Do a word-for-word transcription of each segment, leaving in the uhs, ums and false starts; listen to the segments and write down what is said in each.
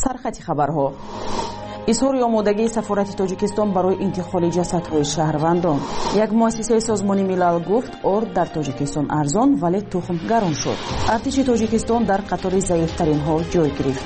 сархати хабарҳо. изҳори омодагии сафорати тоҷикистон барои интиқоли ҷасадҳои шаҳрвандон. як муассисаи созмони милал гуфт орд дар тоҷикистон арзон вале тухм гарон шуд. артиши тоҷикистон дар қатори заифтаринҳо ҷой гирифт.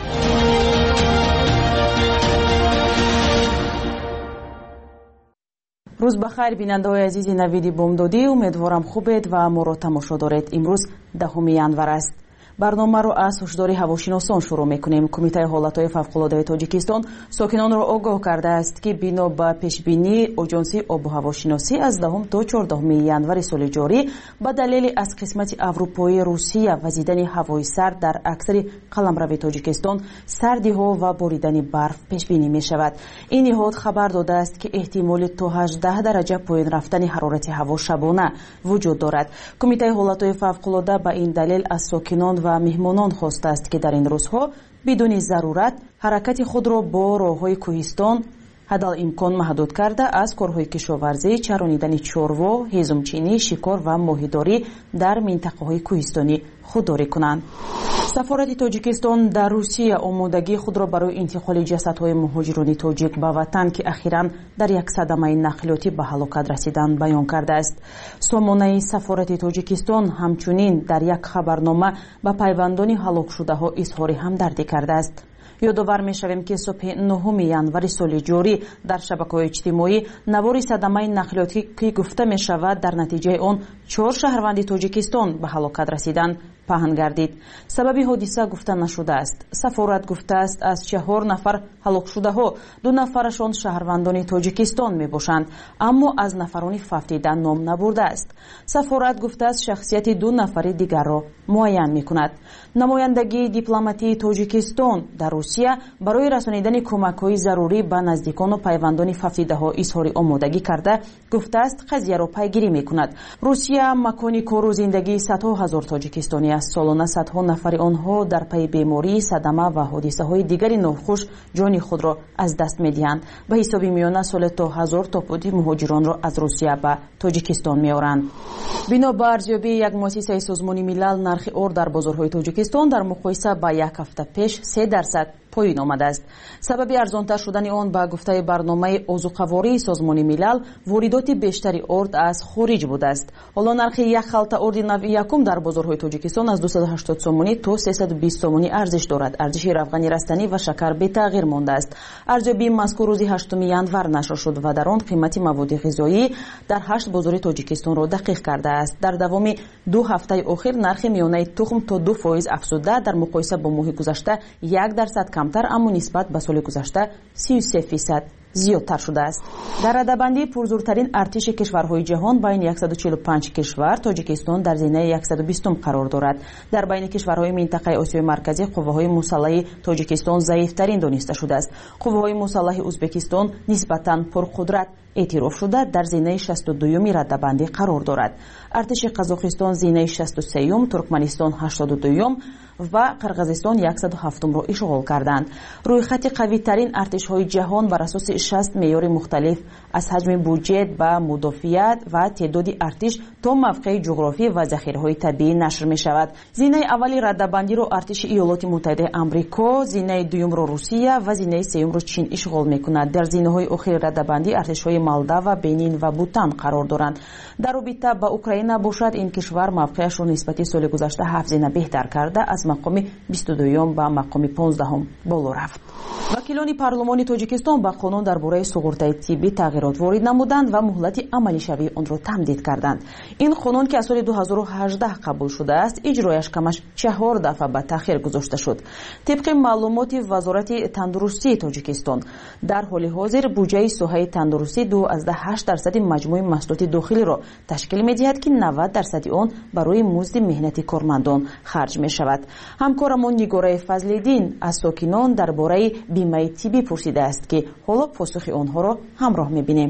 рӯз бахайр бинандаҳои азизи навиди бомдодӣ, умедворам хубед ва моро тамошо доред. имрӯз даҳуми январ аст. барномаро аз ҳушдори ҳавошиносон шурӯъ мекунем. кумитаи ҳолатҳои фавқулоддаи тоҷикистон сокинонро огоҳ кардааст, ки бино ба пешбинии оҷонси обуҳавошиносӣ аз даҳум то чордаҳуми январи соли ҷорӣ ба далели аз қисмати аврупои Русия вазидани ҳавои сард дар аксари қаламрави Тоҷикистон сардиҳо ва боридани барф пешбинӣ мешавад. ин ниҳод хабар додааст, ки эҳтимоли то ҳаждаҳ дараҷа поин рафтани ҳарорати ҳаво шабона вуҷуд дорад. кумитаи ҳолатҳои фавқулодда ба ин далел аз сокинон ва меҳмонон хостааст, ки дар ин рӯзҳо бидуни зарурат ҳаракати худро бо роҳҳои кӯҳистон ҳадалимкон маҳдуд карда аз корҳои кишоварзӣ, чаронидани чорво, ҳезумчинӣ, шикор ва моҳидорӣ дар минтақаҳои кӯҳистонӣ худдорӣ кунанд. сафорати тоҷикистон дар Русия омодагии худро барои интиқоли ҷасадҳои муҳоҷирони тоҷик ба ватан, ки ахиран дар як садамаи нақлиётӣ ба ҳалокат расиданд, баён кардааст. сомонаи сафорати тоҷикистон ҳамчунин дар як хабарнома ба пайвандони ҳалокшудаҳо изҳори ҳамдардӣ кардааст. ёдовар мешавем, ки субҳи нӯҳуми январи соли ҷорӣ дар шабакаҳои иҷтимоӣ навори садамаи нақлиётӣ, ки гуфта мешавад дар натиҷаи он чор шаҳрванди Тоҷикистон ба ҳалокат расиданд, паҳн гардид. сабаби ҳодиса гуфта нашудааст. сафорат гуфтааст, аз чаҳор нафар ҳалокшудаҳо ду нафарашон шаҳрвандони Тоҷикистон мебошанд, аммо аз нафарони фавтида ном набурдааст. сафорат гуфтааст, шахсияти ду нафари дигарро муайян мекунад. намояндагии дипломатии Тоҷикистон дар Русия барои расонидани кӯмакҳои зарурӣ ба наздикону пайвандони фавтидаҳо изҳори омодагӣ карда, гуфтааст, қазияро пайгирӣ мекунад. Русия макони кору зиндагии садҳо ҳазор тоҷикистони аст. солона садҳо нафари онҳо дар пайи беморӣ, садама ва ҳодисаҳои дигари нохуш ҷони худро аз даст медиҳанд. ба ҳисоби миёна соли то ҳазор топоди муҳоҷиронро аз Русия ба Тоҷикистон меоранд. бино ба арзёбии як муассисаи созмони милал, нархи ор дар бозорҳои Тоҷикистон дар муқоиса ба як ҳафта пеш се дарсад поин омадааст. сабаби арзонтар шудани он ба гуфтаи барномаи озуқавории созмони милал воридоти бештари орд аз хориҷ будааст. ҳоло нархи як халта орди нави якум дар бозорҳои Тоҷикистон аз дусад و ҳаштод сомонӣ то сесад و бист сомонӣ арзиш дорад. арзиши равғани растанӣ ва шакар бетағйир мондааст. арзёбии мазкур рӯзи ҳаштуми январ нашр шуд ва дар он қимати маводи ғизоӣ дар ҳашт бозори Тоҷикистонро дақиқ кардааст. дар давоми ду ҳафтаи охир нархи миёнаи тухм то ду фоиз афзуда, дар муқоиса бо моҳи гузашта як дарсад камтар, аммо нисбат ба соли гузашта си و سه фисад зиёдтар шудааст. дар радабандии пурзуртарин артиши кишварҳои ҷаҳон байни яксаду чилу панҷ кишвар Тоҷикистон дар зинаи яксаду бистум қарор дорад. дар байни кишварҳои минтақаи Осиёи марказӣ қувваҳои мусаллаҳи Тоҷикистон заифтарин дониста шудааст. қувваҳои мусаллаҳи Ӯзбекистон нисбатан пурқудрат эътироф шуда дар зинаи шасту дуюми радабандӣ қарор дорад. артиши Қазоқистон зинаи шасту сеюм, Туркманистон ҳаштоду дуюм ва Қирғизистон яксаду ҳафтумро ишғол карданд. рӯйхати қавитарин артишҳои ҷаҳон бар асоси шаст меъёри мухталиф аз ҳаҷми буҷет ба мудофиат ва теъдоди артиш то мавқеи ҷуғрофӣ ва захираҳои табиӣ нашр мешавад. зинаи аввали радабандиро артиши Иёлоти Муттаҳидаи Амрико, зинаи дуюмро Русия ва зинаи сеюмро Чин ишғол мекунад. дар зинаҳои охири радабандӣ артишҳои Молдова, Бенин ва Бутан қарор доранд. дар робита ба Украина бошад, ин кишвар мавқеашро нисбати соли гузашта ҳафт зина беҳтар карда аз мақоми бисту дуюм ба мақоми понздаҳум боло рафт. вакилони парлумони Тоҷикистон ба қонун дар бораи суғуртаи тиббӣ тағйирот ворид намуданд ва муҳлати амалишавии онро тамдид карданд. ин қонун, ки аз соли ду ҳазору ҳаждаҳ қабул шудааст, иҷрояш камаш чаҳор дафъа ба таъхир гузошта шуд. тибқи маълумоти Вазорати тандурустии Тоҷикистон, дар ҳоли ҳозир буҷаи соҳаи тандурустӣ ду азда ҳашт дарсади маҷмӯи маҳсулоти дохилиро ташкил медиҳад, ки навад дарсади он барои музди меҳнати кормандон харҷ мешавад. ҳамкорамон Нигораи Фазлиддин аз сокинон дар бораи бимаи тиббӣ пурсидааст, ки ҳоло посухи онҳоро ҳамроҳ мебинем.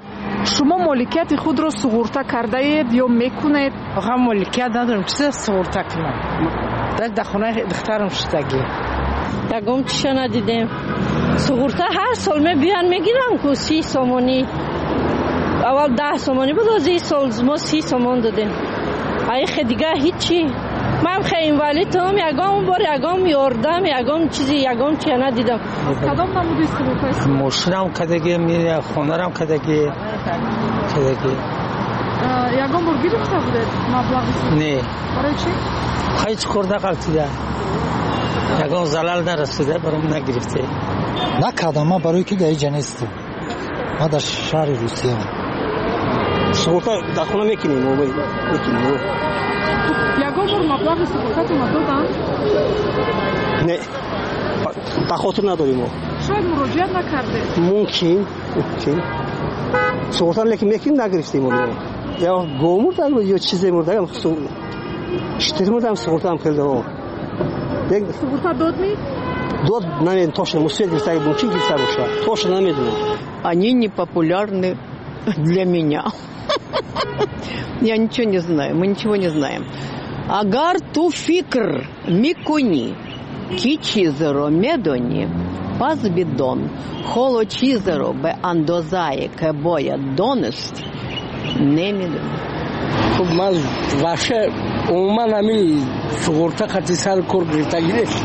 шумо моликияти худро суғурта кардаед ё мекунед? охам моликият надорам, чиз суғурта кунам. дар хонаи духтарам шудагӣ. ягон чиша надидем. суғурта ҳар сол мебиён мегирам ку си сомонӣ. аввал даҳ сомонӣ буд, ози сол мо си сомон додем. айхе дига ҳичи من خیلی ولی توم یگام بار یگام یاردم یگام چیزی یگام چی ندیدم. کدام نمودی سقوط است؟ ماشینم کدگی میره، خونه‌ام کدگی کدگی. یگام بار گرفته بودید مبلغی؟ نه. برای چی؟ هیچ خورده قلتیده. یگام زلال نرسیده برام نگرفته. نکردم ما برای کی گیج نیستم. ما در شهر روسیه هم. سقوط در خونه میکنیم و میکنیم. یگام بار مبلغ سقوطات ما دادن؟ نه. به خاطر نداریم ما. شاید مراجعت نکرده. ممکن ممکن. سقوط لیکن میکنیم نگرفتیم ما. یا گم مردن یا چیزی مردن شتر مردن سقوط هم کرده ها. سقوط داد می؟ Дод наверное точно мусор грифтари мумkin грифтар боша. Точно намедунам. Они не популярны для меня. Я ничего не знаю, мы ничего не знаем. Агар ту фикр микуни ки чизеро медони паз бидон холо чизеро бе андозае ке боя донест немедони. خب من واشه عموما همین سقورتا خطی سر کار گرفتگی نیست.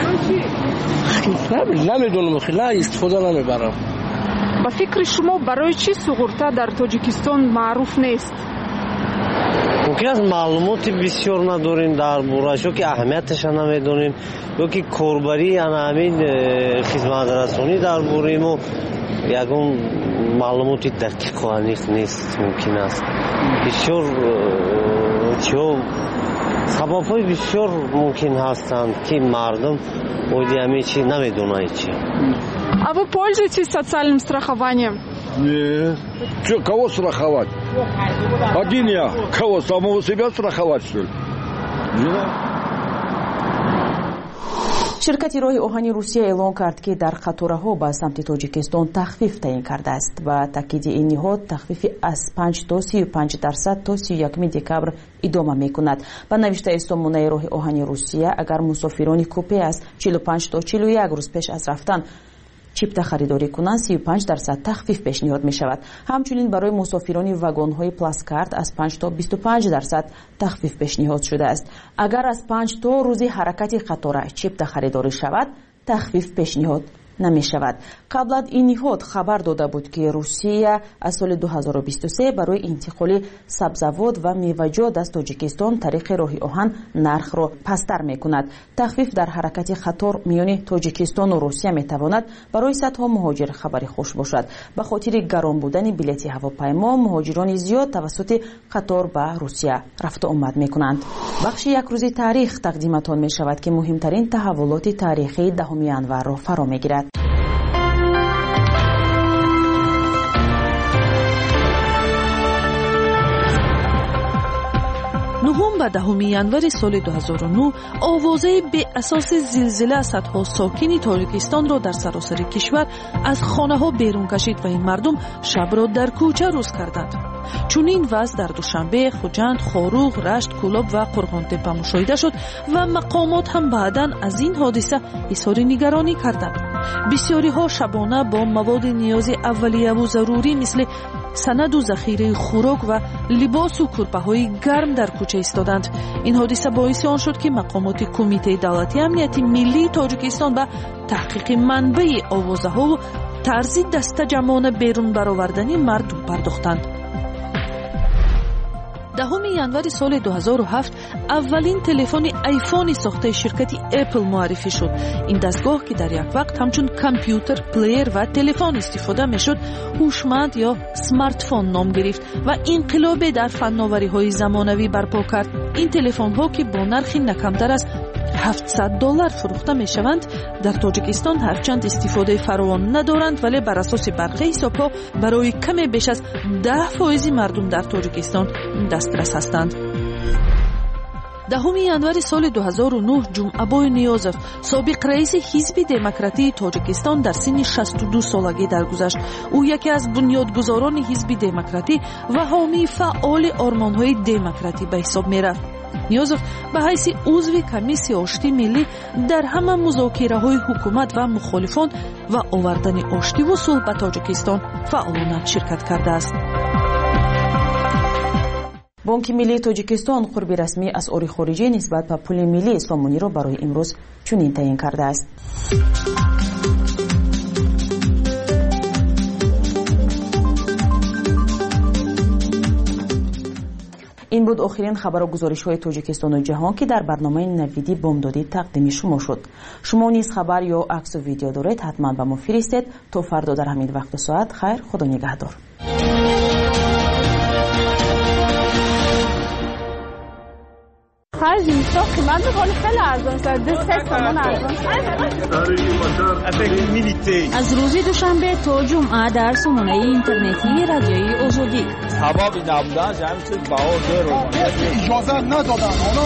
نمیدونم خیلی استفاده نمیبرم. با فکر شما برای چی سقورتا در تاجیکستان معروف نیست؟ ممکن است معلومات بسیار نداریم درباره‌اش که اهمیتش نمیدونیم یا که کاربری همین خدمت رسانی درباره ما یگان معلوماتی دقیق و عمیق نیست. ممکن است بسیار چه سبب‌های بسیار ممکن هستند که مردم ولی همه چی نمیدونن چی. А вы пользуетесь социальным страхованием? Нет. Что, кого страховать? Один я. Кого? Самого себя страховать, что ли? Не надо. شرکت راهی آهنی روسیه اعلام کرد که در قطاره‌ها به سمت تاجیکستان تخفیف تعیین کرده است و تاکید این نهاد تخفیف از پنج تا سی و پنج درصد تا سی و یک دکبر ادامه می‌کند. با نوشته سامانه راهی آهنی روسیه اگر مسافران کوپه است چهل و پنج تا چهل و یک روز پیش از رفتن چیپتا خریداری کنند سی و پنج درصد تخفیف پیشنهاد می شود. همچنین برای مسافران واگن های پلاس کارت از پنج تا بیست و پنج درصد تخفیف پیشنهاد شده است. اگر از پنج تا روزی حرکت قطار چیپتا خریداری شود تخفیف پیشنهاد نمی شود. قبل از این نهاد خبر داده بود که روسیه از سال دو هزار و بیست و سه برای انتقال سبزیجات و میوه‌جات از تاجیکستان طریق راه آهن نرخ را پستر می کند. تخفیف در حرکت قطار میان تاجیکستان و روسیه می تواند برای صدها مهاجر خبری خوش باشد. به خاطر گران بودن بلیط هواپیما مهاجران زیاد توسط قطار به روسیه رفت و آمد می کنند. بخش یک روزی تاریخ تقدیمتان می شود که مهمترین تحولات تاریخی دهم ژانویه را فرا می گیرد. نهم و دهم ژانویه سال دو هزار و نه آوازه به اساس زلزله صدها ساکن تاجیکستان را در سراسر کشور از خانه ها بیرون کشید و این مردم شب را در کوچه روز کردند. چون این وضع در دوشنبه، خوجند، خاروغ، رشت، کولاب و قرغانتپه مشاهده شد و مقامات هم بعداً از این حادثه اظهار نگرانی کردند. بسیاری ها شبانه با مواد نیاز اولیه و ضروری مثل سند و ذخیره خوراک و لباس و کورپه های گرم در کوچه ایستادند. این حادثه باعث آن شد که مقامات کمیته دولتی امنیت ملی تاجیکستان به تحقیق منبع آوازه ها و طرز دسته جمعانه بیرون برآوردن مردم پرداختند. دهم ژانویه سال دو هزار و هفت اولین تلفن آیفون ساخته شرکت اپل معرفی شد. این دستگاه که در یک وقت همچون کامپیوتر، پلیر و تلفن استفاده میشد، هوشمند یا سمارت فون نام گرفت و انقلاب در فناوری‌های زمانوی برپا کرد. این تلفن‌ها که با نرخی نکمتر از هفتصد دلار فروخته می شوند در تاجیکستان هرچند استفاده فراوان ندارند ولی بر اساس برخی حساب‌ها برای کم بیش از ده فیصد مردم در تاجیکستان دسترس هستند. دهم ژانویه سال دو هزار و نه جمعه‌بای نیازов سابق رئیس حزب دموکراتی تاجیکستان در سن شصت و دو سالگی درگذشت. او یکی از بنیادگذاران حزب دموکراتی و حامی فعال آرمان‌های دموکراتی به حساب می‌رفت. نیازов به حیث عضو کمیسیون آشتی ملی در همه مذاکره‌های حکومت و مخالفان و آوردن آشتی و صلح به تاجیکستان فعالانه شرکت کرده است. бонки миллии тоҷикистон қурби расмии асъори хориҷӣ нисбат ба пули миллии исломониро барои имрӯз чунин таъин кардааст. ин буд охирин хабару гузоришҳои тоҷикистону ҷаҳон ки дар барномаи навиди бомдодӣ тақдими шумо шуд. шумо низ хабар ё аксу видео доред, ҳатман ба мо фиристед. то фардо дар ҳамин вақту соат. хайр, худо нигаҳдор. خرج میشه قیمت خیلی خیلی ارزان شد. دو سه تومن ارزان شد. از روز دوشنبه تا جمعه در سامانه اینترنتی رادیوی آزادی. سبب نبودن همین چیز بها دور اجازه ندادن. حالا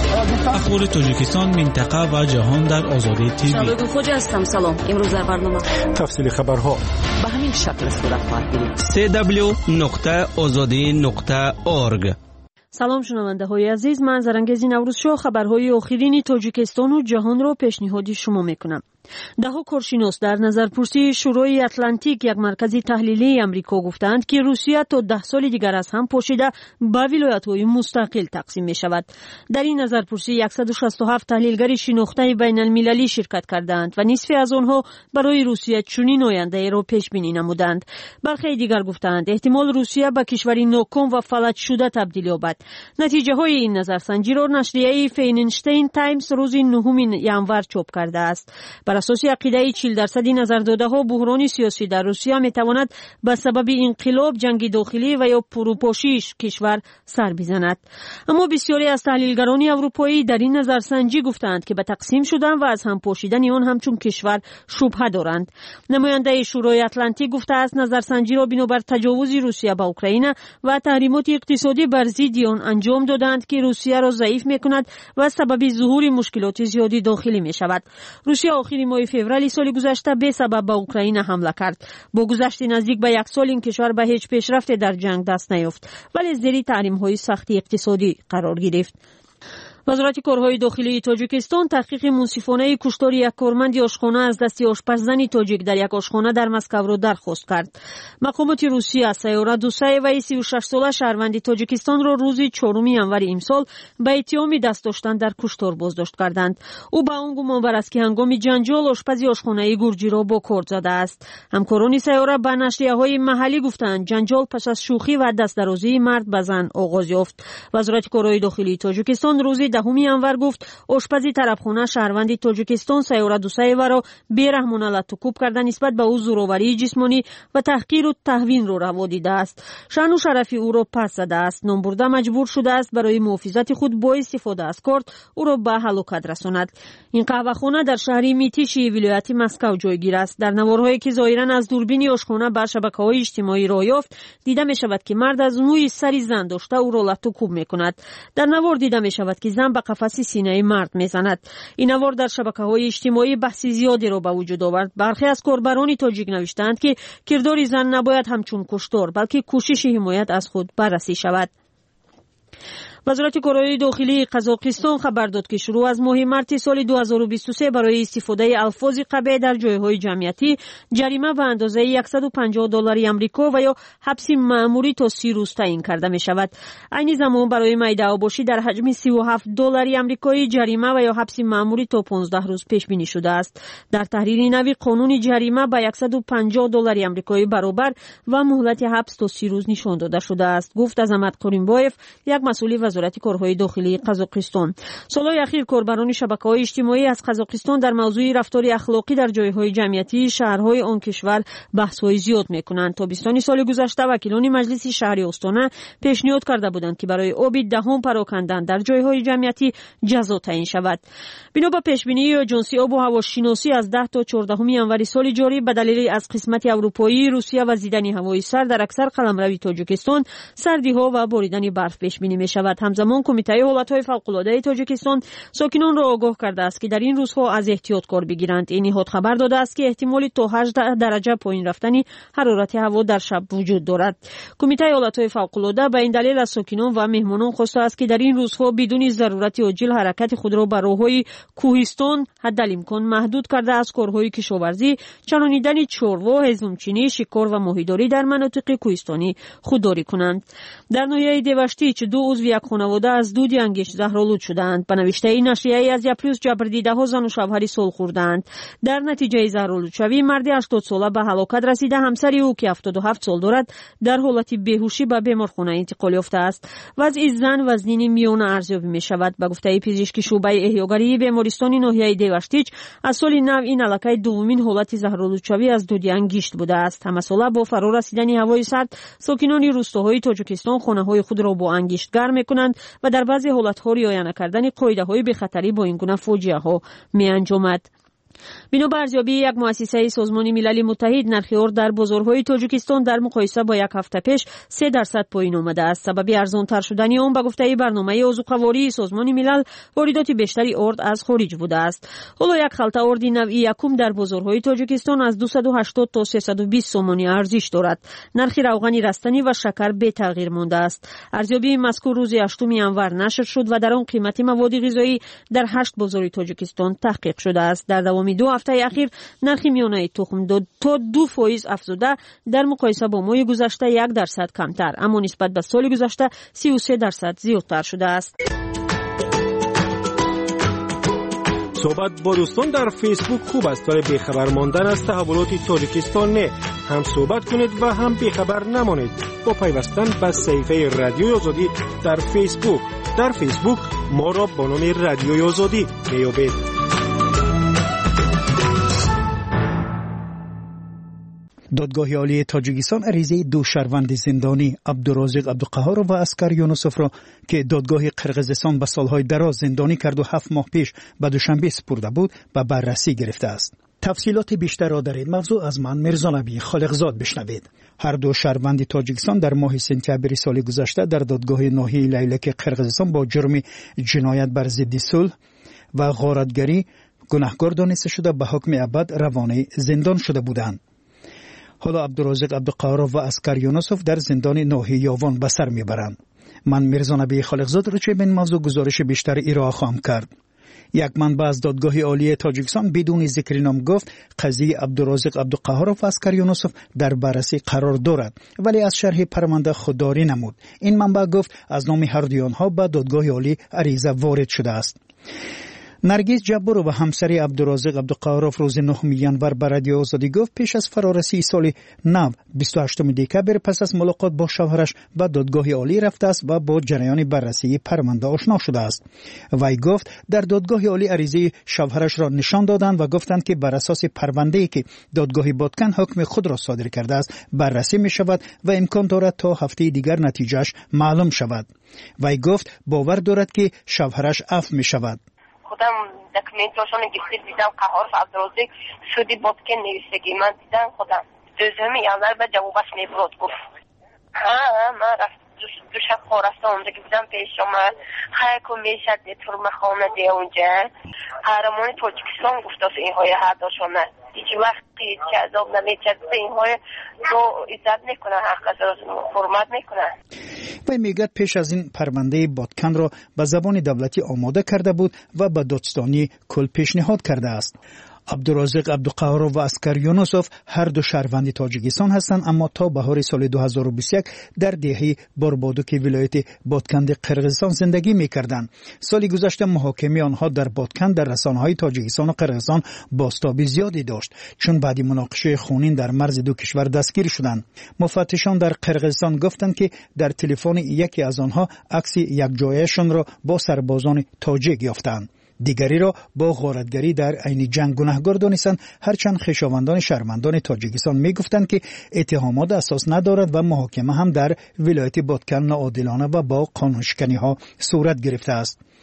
اخبار تاجیکستان، منطقه و جهان در آزادی تیوی. شباب خوش هستم. سلام. امروز در برنامه تفصیل خبرها به همین شکل صورت خواهد گرفت. سه دبلیو نقطه آزادی نقطه اورگ. سلام شنونده های عزیز، من زرنگیز نوروز شو خبرهای آخرین تاجیکستان و جهان را پیشنهاد شما میکنم. دهها کارشناس در نظرپرسی شورای اتلانتیک، یک مرکز تحلیلی آمریکا، گفتند که روسیه تا ده سال دیگر از هم پاشیده به ولایت‌های مستقل تقسیم می شود. در این نظرپرسی صد و شصت و هفت تحلیلگر شناخته بین المللی شرکت کردند و نصف از آنها برای روسیه چنین آینده را پیش بینی نمودند. برخی دیگر گفتند احتمال روسیه به کشوری ناکام و فلج شده تبدیل یابد. نتیجه های این نظرسنجی را نشریه فاینانشتاین تایمز روز نهم ژانویه چاپ کرده است. بر اساس عقیده چهل درصد نظرداده ها بحران سیاسی در روسیه می تواند به سبب انقلاب، جنگ داخلی و یا فروپاشی کشور سر بزند. اما بسیاری از تحلیلگران اروپایی در این نظرسنجی گفتند که به تقسیم شدن و از هم پاشیدن آن همچون کشور شبهه دارند. نماینده شورای اتلانتیک گفته است نظرسنجی را بنابر تجاوز روسیه به اوکراین و تحریمات اقتصادی بر ضد آن انجام دادند که روسیه را ضعیف می‌کند و سبب ظهور مشکلات زیادی داخلی می‌شود. روسیه آخر ماه فوریه سال گذشته به سبب به اوکراین حمله کرد. با گذشت نزدیک به یک سال این کشور به هیچ پیشرفت در جنگ دست نیافت ولی زیر تحریم‌های سختی اقتصادی قرار گرفت. وزارت کارهای داخلی تاجیکستان تحقیق منصفانه کشتار یک کارمند آشخانه از دست آشپززن تاجیک در یک آشخانه در مسکو را درخواست کرد. مقامات روسیه سیاره دوسایوی سی و شش ساله شهروند تاجیکستان را روز چهارم ژانویه امسال به اتهام دست داشتن در کشتار بازداشت کردند. او به آن گمان بر است که هنگام جنجال آشپز آشخانه گرجی را با کارد زده است. همکاران سیاره به نشریه‌های محلی گفتند جنجال پس از شوخی و دست درازی مرد به زن آغاز یافت. وزارت کارهای داخلی تاجیکستان روز دهم ژانویه گفت آشپزی طرفخانه شهروند تاجیکستان سیاره دوسایوی را بی‌رحمانه لطوکوب کرده نسبت به او زورآوری جسمانی و تحقیر و توهین را روا دیده است. شأن و شرف او را پس زده است. نامبرده مجبور شده است برای محافظت خود با استفاده از کارت او را به هلاکت رساند. این قهوه‌خانه در شهر میتیشی ولایت مسکو جایگیر است. در نوارهایی که ظاهراً از دوربین آشخانه بر شبکه‌های اجتماعی راه یافت دیده می شود که مرد از موی سری زن داشته او را لطوکوب می کند. در نوار دیده می شود که زن به قفس سینه مرد میزند. این نوار در شبکه‌های اجتماعی بحث زیادی را به وجود آورد. برخی از کاربران تاجیک نوشتند که کردار زن نباید همچون کشتار بلکه کوشش حمایت از خود بررسی شود. وزارت کارهای داخلی قزاقستان خبر داد که شروع از ماه مارس سال دو هزار و بیست و سه برای استفاده الفاظ قبیح در جایهای جمعیتی جریمه به اندازه صد و پنجاه دلار آمریکا و یا حبس مأموری تا سی روز تعیین کرده می شود. عین زمان برای میده آباشی در حجم سی و هفت دلار آمریکایی جریمه و یا حبس مأموری تا پانزده روز پیش بینی شده است. در تحریر نوی قانون جریمه به صد و پنجاه دلار آمریکایی برابر و مهلت حبس تا سی روز نشان داده شده است. گفت عظمت قریمبایف، یک مسئول وزارت کارهای داخلی قزاقستان. سالهای اخیر کاربران شبکه‌های اجتماعی از قزاقستان در موضوع رفتار اخلاقی در جایهای جمعیتی شهرهای آن کشور بحث‌های زیاد می‌کنند. تابستان سال گذشته وکیلان مجلس شهری استانه پیشنهاد کرده بودند که برای آب دهم پراکندن در جایهای جمعیتی جزا تعیین شود. بنا به پیشبینی آژانسی آب و هوا شناسی از ده تا چهاردهم ژانویه سال جاری به دلیل از قسمت اروپایی روسیه و زیدن هوای سرد در اکثر قلمرو تاجیکستان سردی‌ها و باریدن برف پیش بینی می‌شود. دارد. همزمان کمیته حالتهای فوق‌العاده تاجیکستان ساکنان را آگاه کرده است که در این روزها از احتیاط کار بگیرند. این نهاد خبر داده است که احتمال تا هجده درجه پایین رفتن حرارت هوا در شب وجود دارد. کمیته حالتهای فوق‌العاده به این دلیل از ساکنان و مهمانان خواسته است که در این روزها بدون ضرورت عاجل حرکت خود را به راههای کوهستان حداقل محدود کرده از کارهای کشاورزی، چرانیدن چاروا، هضمچینی، شکار و ماهیداری در مناطق کوهستانی خودداری کنند. در ناحیه دیوشتیچ دو عضو یک خانواده از دود انگشت زهرآلود شدند. به نوشته این نشریه از یپریوس جبردیده ها زن و شوهری سال خوردند. در نتیجه زهرآلود شوی مرد هشتاد ساله به هلاکت رسیده. همسر او که هفتاد و هفت سال دارد در حالت بیهوشی به بیمارخانه انتقال یافته است. وضع زن وزنین میانه ارزیابی می شود. به گفته پزشک شعبه احیاگری بیمارستان ناحیه دیوشتیچ از سال نو این علاقه دومین حالت زهرآلود شوی از دود انگشت بوده است. همه ساله با فرا رسیدن هوای سرد ساکنان روستاهای تاجیکستان خانه‌های خود را با انگشت گرم می‌کنند و در بعضی حالت‌ها رعایت نکردن قاعده‌های بی‌خطری با این گونه فاجعه‌ها می‌انجامد. بنا بر ارزیابی یک مؤسسه سازمان ملل متحد، نرخ آرد در بازارهای تاجیکستان در مقایسه با یک هفته پیش سه درصد پایین آمده است. سبب ارزان‌تر شدن آن به گفته برنامه عضو‌قواری سازمان ملل واردات بیشتری آرد از خارج بوده است. حالا یک خلطه آرد نوعی یکم در بازارهای تاجیکستان از دویست و هشتاد تا سیصد و بیست سومانی ارزش دارد. نرخ روغن رستنی و شکر به تغییر مانده است. ارزیابی مذکور روز هشتم ژانویه نشر شد و در آن قیمت مواد غذایی در هشت بازار تاجیکستان تحقیق شده است. در دوام دو هفته اخیر نرخ میانه تخم دو تا دو فایز افزوده در مقایسه با ماه گذشته یک درصد کمتر، اما نسبت به سال گذشته سی و سه درصد زیادتر شده است. صحبت با دوستان در فیسبوک خوب است، ولی بیخبر ماندن از تحولات تاجیکستان نه. هم صحبت کنید و هم بیخبر نمانید با پیوستن به صفحه رادیوی آزادی در فیسبوک. در فیسبوک ما را با نام رادیوی آزادی میابید. دادگاه عالی تاجیکستان عریضه دو شهروند زندانی عبدالرازق عبدالقهار و اسکر یونسوف را که دادگاه قرقیزستان به سالهای دراز زندانی کرد و هفت ماه پیش به دوشنبه سپرده بود به بررسی گرفته است. تفصیلات بیشتر را در این موضوع از من میرزا نبی خالقزاد بشنوید. هر دو شهروند تاجیکستان در ماه سپتامبر سال گذشته در دادگاه ناحیه لیلک قرقیزستان با جرم جنایت بر ضد صلح و غارتگری گناهکار دانسته شده به حکم ابد روانه زندان شده بودند. حالا عبدالرازق عبدالقهار و اسکر یونسوف در زندان ناحیه یاوان به سر میبرند. من میرزا نبی خالقزاد را چه به این موضوع گزارش بیشتر ارائه خواهم کرد. یک منبع از دادگاه عالی تاجیکستان بدون ذکر نام گفت قضیه عبدالرازق عبدالقهار و اسکر یونسوف در بررسی قرار دارد، ولی از شرح پرونده خودداری نمود. این منبع گفت از نام هر دو آنها به دادگاه عالی عریضه وارد شده است. نرگس جبار و همسر عبدالرازق عبدالقهار روز نهم ژانویه بر رادیو آزادی گفت پیش از فرارسی سال نو بیست و هشتم دکبر پس از ملاقات با شوهرش به دادگاه عالی رفته است و با جریان بررسی پرونده آشنا شده است. وی گفت در دادگاه عالی عریضه شوهرش را نشان دادند و گفتند که بر اساس پرونده‌ای که دادگاه بادکن حکم خود را صادر کرده است بررسی می شود و امکان دارد تا هفته دیگر نتیجهش معلوم شود. وی گفت باور دارد که شوهرش عفو می شود. خودم دکومنتاشون گرفته دیدم قهار و عبدالرازق سودی بادکن نویسگی من دیدم خودم دوزم یانر به جوابش نبرد گفت ها من رفت دو شب خورسته اونجا که دیدم پیش شما خیلی که میشد دی ترم خانه دی اونجا قهرمان تاجیکستان گفت از اینهای هر داشونه هیچ وقتی چه عذاب نمیچد به اینهای دو ایزد میکنه حق از حرمت میکنه. و میگد پیش از این پرونده بادکن را به زبان دولتی آماده کرده بود و به دادستانی کل پیشنهاد کرده است. عبدالرازق عبدالقهار و اسکر یونسوف هر دو شهروند تاجیکستان هستند، اما تا بهار سال دو هزار و بیست و یک در دهه باربادوک ولایت بادکند قرقیزستان زندگی می‌کردند. سال گذشته محاکمه آنها در بادکند در رسانه‌های تاجیکستان و قرقیزستان بازتابی زیادی داشت، چون بعد مناقشه خونین در مرز دو کشور دستگیر شدند. مفتشان در قرقیزستان گفتند که در تلفن یکی از آنها عکس یک جایشان را با سربازان تاجیک یافتند. دیگری را با غارتگری در عین جنگ گناهکار دانستند، هرچند خویشاوندان شهروندان تاجیکستان میگفتند که اتهامات اساس ندارد و محاکمه هم در ولایت بادکن ناعادلانه و با قانونشکنی ها صورت گرفته است.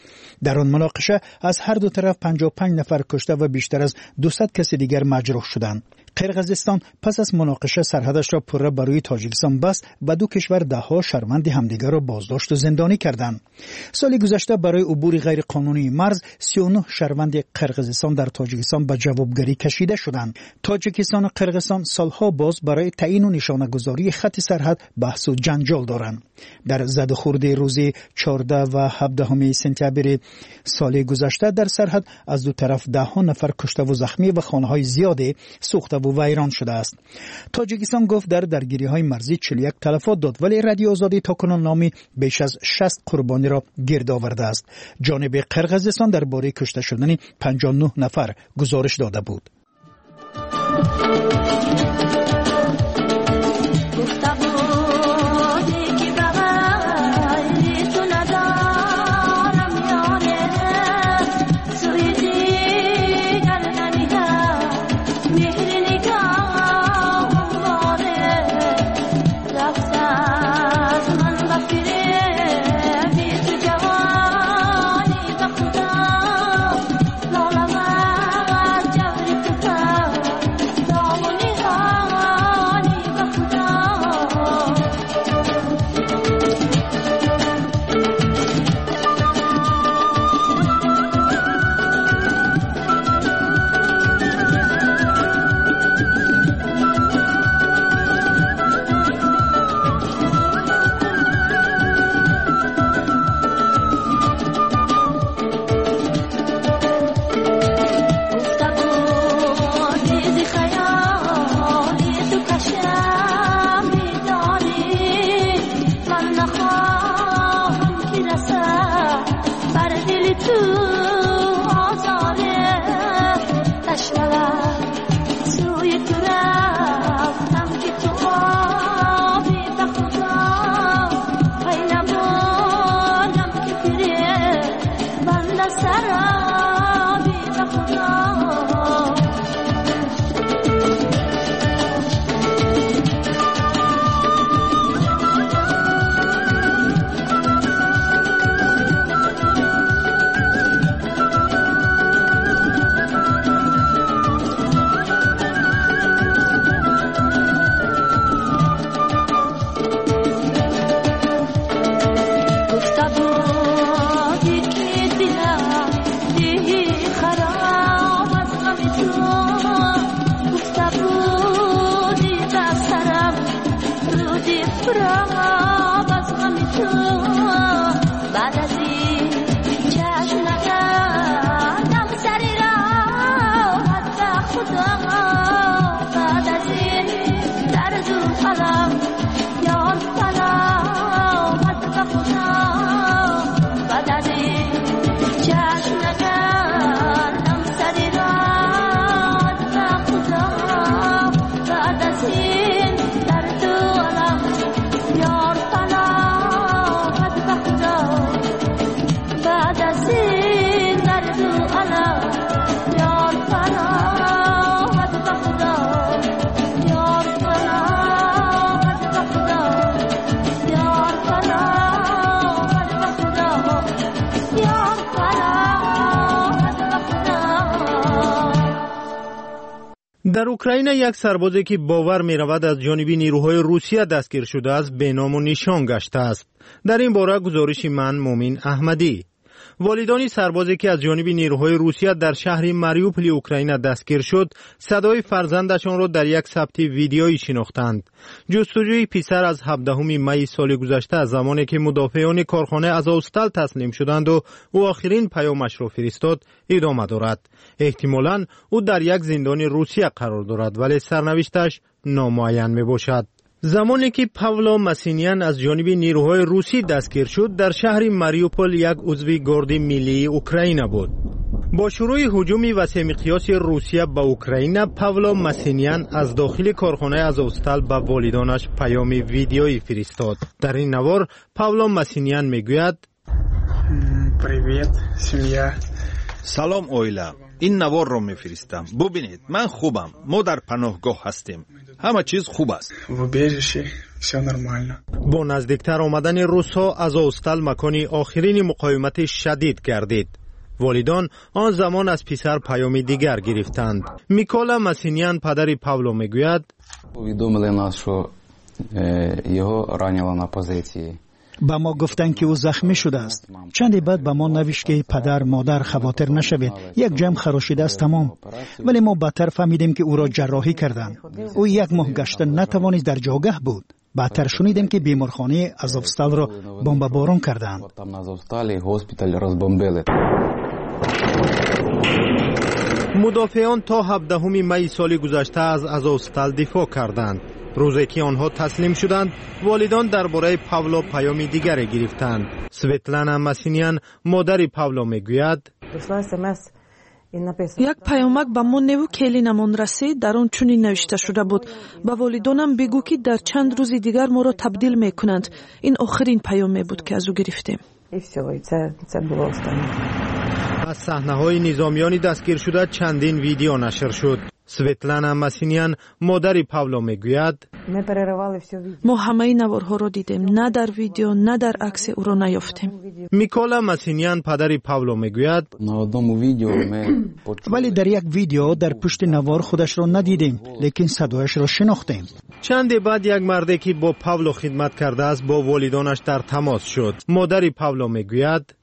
در آن مناقشه از هر دو طرف پنجاه و پنج نفر کشته و بیشتر از دویست کس دیگر مجروح شدند. قرقیزستان پس از مناقشه سرحدش را پره برای تاجیکستان بست و دو کشور دهها شهروند همدیگر را بازداشت و زندانی کردند. سال گذشته برای عبور غیر قانونی مرز سی و نه شهروند قرقیزستان در تاجیکستان به جوابگری کشیده شدند. تاجیکستان و قرقیزستان سالها باز برای تعیین و نشانه‌گذاری خط سرحد بحث و جنجال دارند. در زد و خورد روز چهاردهم و هفدهم سپتامبر سال گذشته در سرحد از دو طرف دهها نفر کشته و زخمی و خانه‌های زیادی سوخته و ویران شده است. تاجیکستان گفت در درگیری‌های مرزی چهل و یک تلفات داد، ولی رادیو آزادی تاکنون نامی بیش از شصت قربانی را گرد آورده است. جانب قرقیزستان درباره کشته شدن پنجاه و نه نفر گزارش داده بود. در اوکراین یک سربازی که باور می رود از جانب نیروهای روسیه دستگیر شده است به نام و نشان گشته است. در این باره گزارش من مومن احمدی. والدان سربازی که از جانب نیروهای روسیه در شهر ماریوپول اوکراین دستگیر شد، صدای فرزندشان را در یک ثبت ویدیویی شناختند. جستجوی پسر از هفدهم می سال گذشته از زمانی که مدافعان کارخانه آزوستال تسلیم شدند و او آخرین پیامش را فرستاد ادامه دارد. احتمالاً او در یک زندان روسیه قرار دارد، ولی سرنوشتش نامعین می باشد. زمانی که پاولو ماسینیان از جانب نیروهای روسی دستگیر شد، در شهر ماریوپول یک عضو گارد ملی اوکراین بود. با شروع هجوم وسیع مقیاس روسیه به اوکراین، پاولو ماسینیان از داخل کارخانه آزوستال به والدانش پیام ویدیویی فرستاد. در این نوار پاولو ماسینیان میگوید: پریویت سیمیا. سلام اویلا، این نوار را میفرستم. ببینید من خوبم. ما در پناهگاه هستیم. همه چیز خوب است. в убежище все нормально. با نزدیکتر آمدن روس‌ها آزوستال مکانی آخرین مقاومت شدید گردید. والدان آن زمان از پسر پیامی دیگر گرفتند. میکولا مسینیان پدر پاولو میگوید повідомили нас, що його ранило на позиції. با ما گفتند که او زخمی شده است. چندی بعد با ما نوشت که پدر مادر خواطر نشوید، یک جمع خراشیده است تمام. ولی ما بدتر فهمیدیم که او را جراحی کردند. او یک ماه گشته نتوانست در جاگه بود. بعدتر شنیدیم که بیمارخانه آزوستال را بمباران کردند. Там на Азовсталі госпіталь розбомбили. مدافعان تا هفدهم می سال گذشته از آزوستال دفاع کردند. روزی که آنها تسلیم شدند، والدان درباره پاولو پیامی دیگر گرفتند. سویتلانا مسینیان مادر پاولو میگوید یک پیامک به ما نو کلینمان رسید، در آن چنین نوشته شده بود: به والدانم بگو که در چند روز دیگر ما را تبدیل میکنند. این آخرین پیام بود که از او گرفتیم. از صحنه‌های نظامیان دستگیر شده چندین ویدیو نشر شد. سویتلانا مسینیان مادر پاولو میگوید ما همه نوارها را دیدیم، نه در ویدیو نه در عکس او را نیافتیم. میکولا مسینیان پدر پاولو میگوید ولی در یک ویدیو در پشت نوار خودش را ندیدیم، لیکن صدایش را شناختیم. چند بعد یک مرد که با پاولو خدمت کرده است با والدانش در تماس شد. مادر پاولو میگوید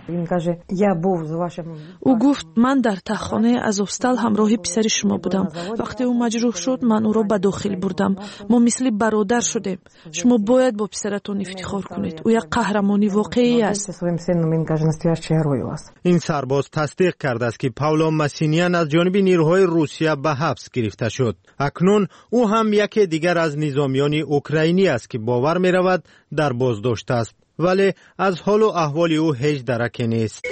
او گفت من در تخانه آزوستال همراه پسر شما بودم. وقتی او مجروح شد من او را به داخل بردم. ما مثل برادر شدیم. شما باید با پسرتون افتخار کنید. او یک قهرمانی واقعی است. این سرباز تصدیق کرده است که پاولو مسینیان از جانب نیروهای روسیه به حبس گرفته شد. اکنون او هم یکی دیگر از نظامیان اوکراینی است که باور می رود در بازداشت است، ولی از حال و احوال او هیچ درکی نیست.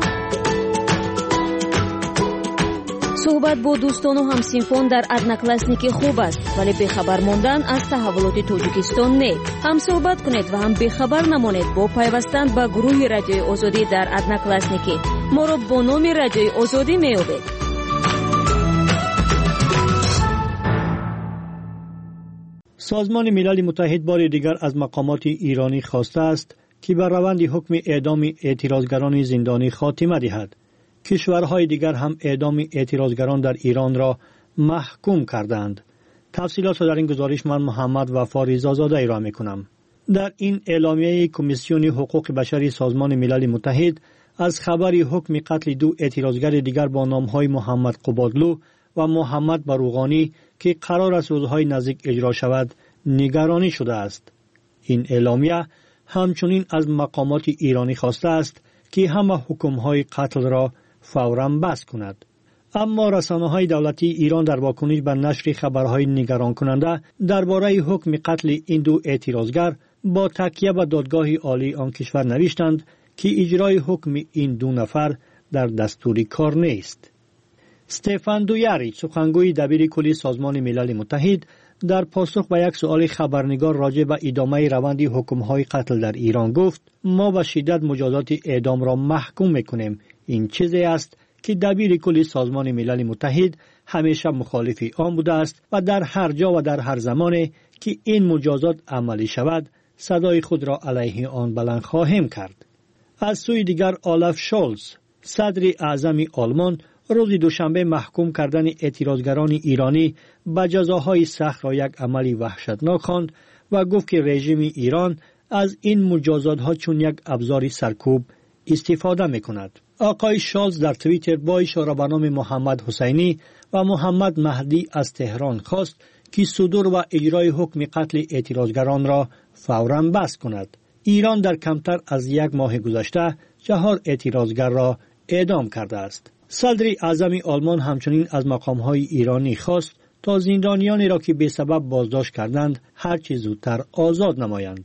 صحبت با دوستان و همسینفان در ادناکلاسنیکی خوب است، ولی بخبر ماندن از تحولات تاجیکستان نه. هم صحبت کنید و هم بخبر نمانید با پیوستن به گروه رادیوی آزادی در ادناکلاسنیکی. ما را با نام رادیوی آزادی میابید. سازمان ملل متحد بار دیگر از مقامات ایرانی خواسته است که بر روند حکم اعدام اعتراضگران زندانی خاتمه دهد. کشورهای دیگر هم اعدام اعتراضگران در ایران را محکوم کردند. تفصیلات را در این گزارش من محمد وفا رضازاده ارائه می‌کنم. در این اعلامیه کمیسیون حقوق بشری سازمان ملل متحد از خبر حکم قتل دو اعتراضگر دیگر با نام‌های محمد قبادلو و محمد بروغانی که قرار است روزهای نزدیک اجرا شود نگرانی شده است. این اعلامیه همچنین از مقامات ایرانی خواسته است که همه حکم‌های قتل را فوراً بس کند. اما رسانه‌های دولتی ایران در واکنش به نشر خبرهای نگران کننده درباره حکم قتل این دو اعتراضگر با تکیه به دادگاه عالی آن کشور نوشتند که اجرای حکم این دو نفر در دستور کار نیست. استفان دویاریچ سخنگوی دبیر کلی سازمان ملل متحد در پاسخ به یک سؤال خبرنگار راجع به ادامه روند حکم‌های قتل در ایران گفت ما به شدت مجازات اعدام را محکوم می‌کنیم. این چیزی است که دبیر کلی سازمان ملل متحد همیشه مخالف آن بوده است و در هر جا و در هر زمانی که این مجازات عملی شود صدای خود را علیه آن بلند خواهیم کرد. از سوی دیگر آلاف شولز صدر اعظم آلمان روز دوشنبه محکوم کردن اعتراضگران ایرانی به جزاهای سخت را یک عملی وحشتناک خواند و گفت که رژیم ایران از این مجازات‌ها چون یک ابزار سرکوب استفاده می‌کند. آقای شالز در توییتر با اشاره به نام محمد حسینی و محمد مهدی از تهران خواست که صدور و اجرای حکم قتل اعتراضگران را فوراً بس کند. ایران در کمتر از یک ماه گذشته چهار اعتراضگر را اعدام کرده است. صدر اعظم آلمان همچنین از مقام‌های ایرانی خواست تا زندانیانی را که به سبب بازداشت کردند هر چه زودتر آزاد نمایند.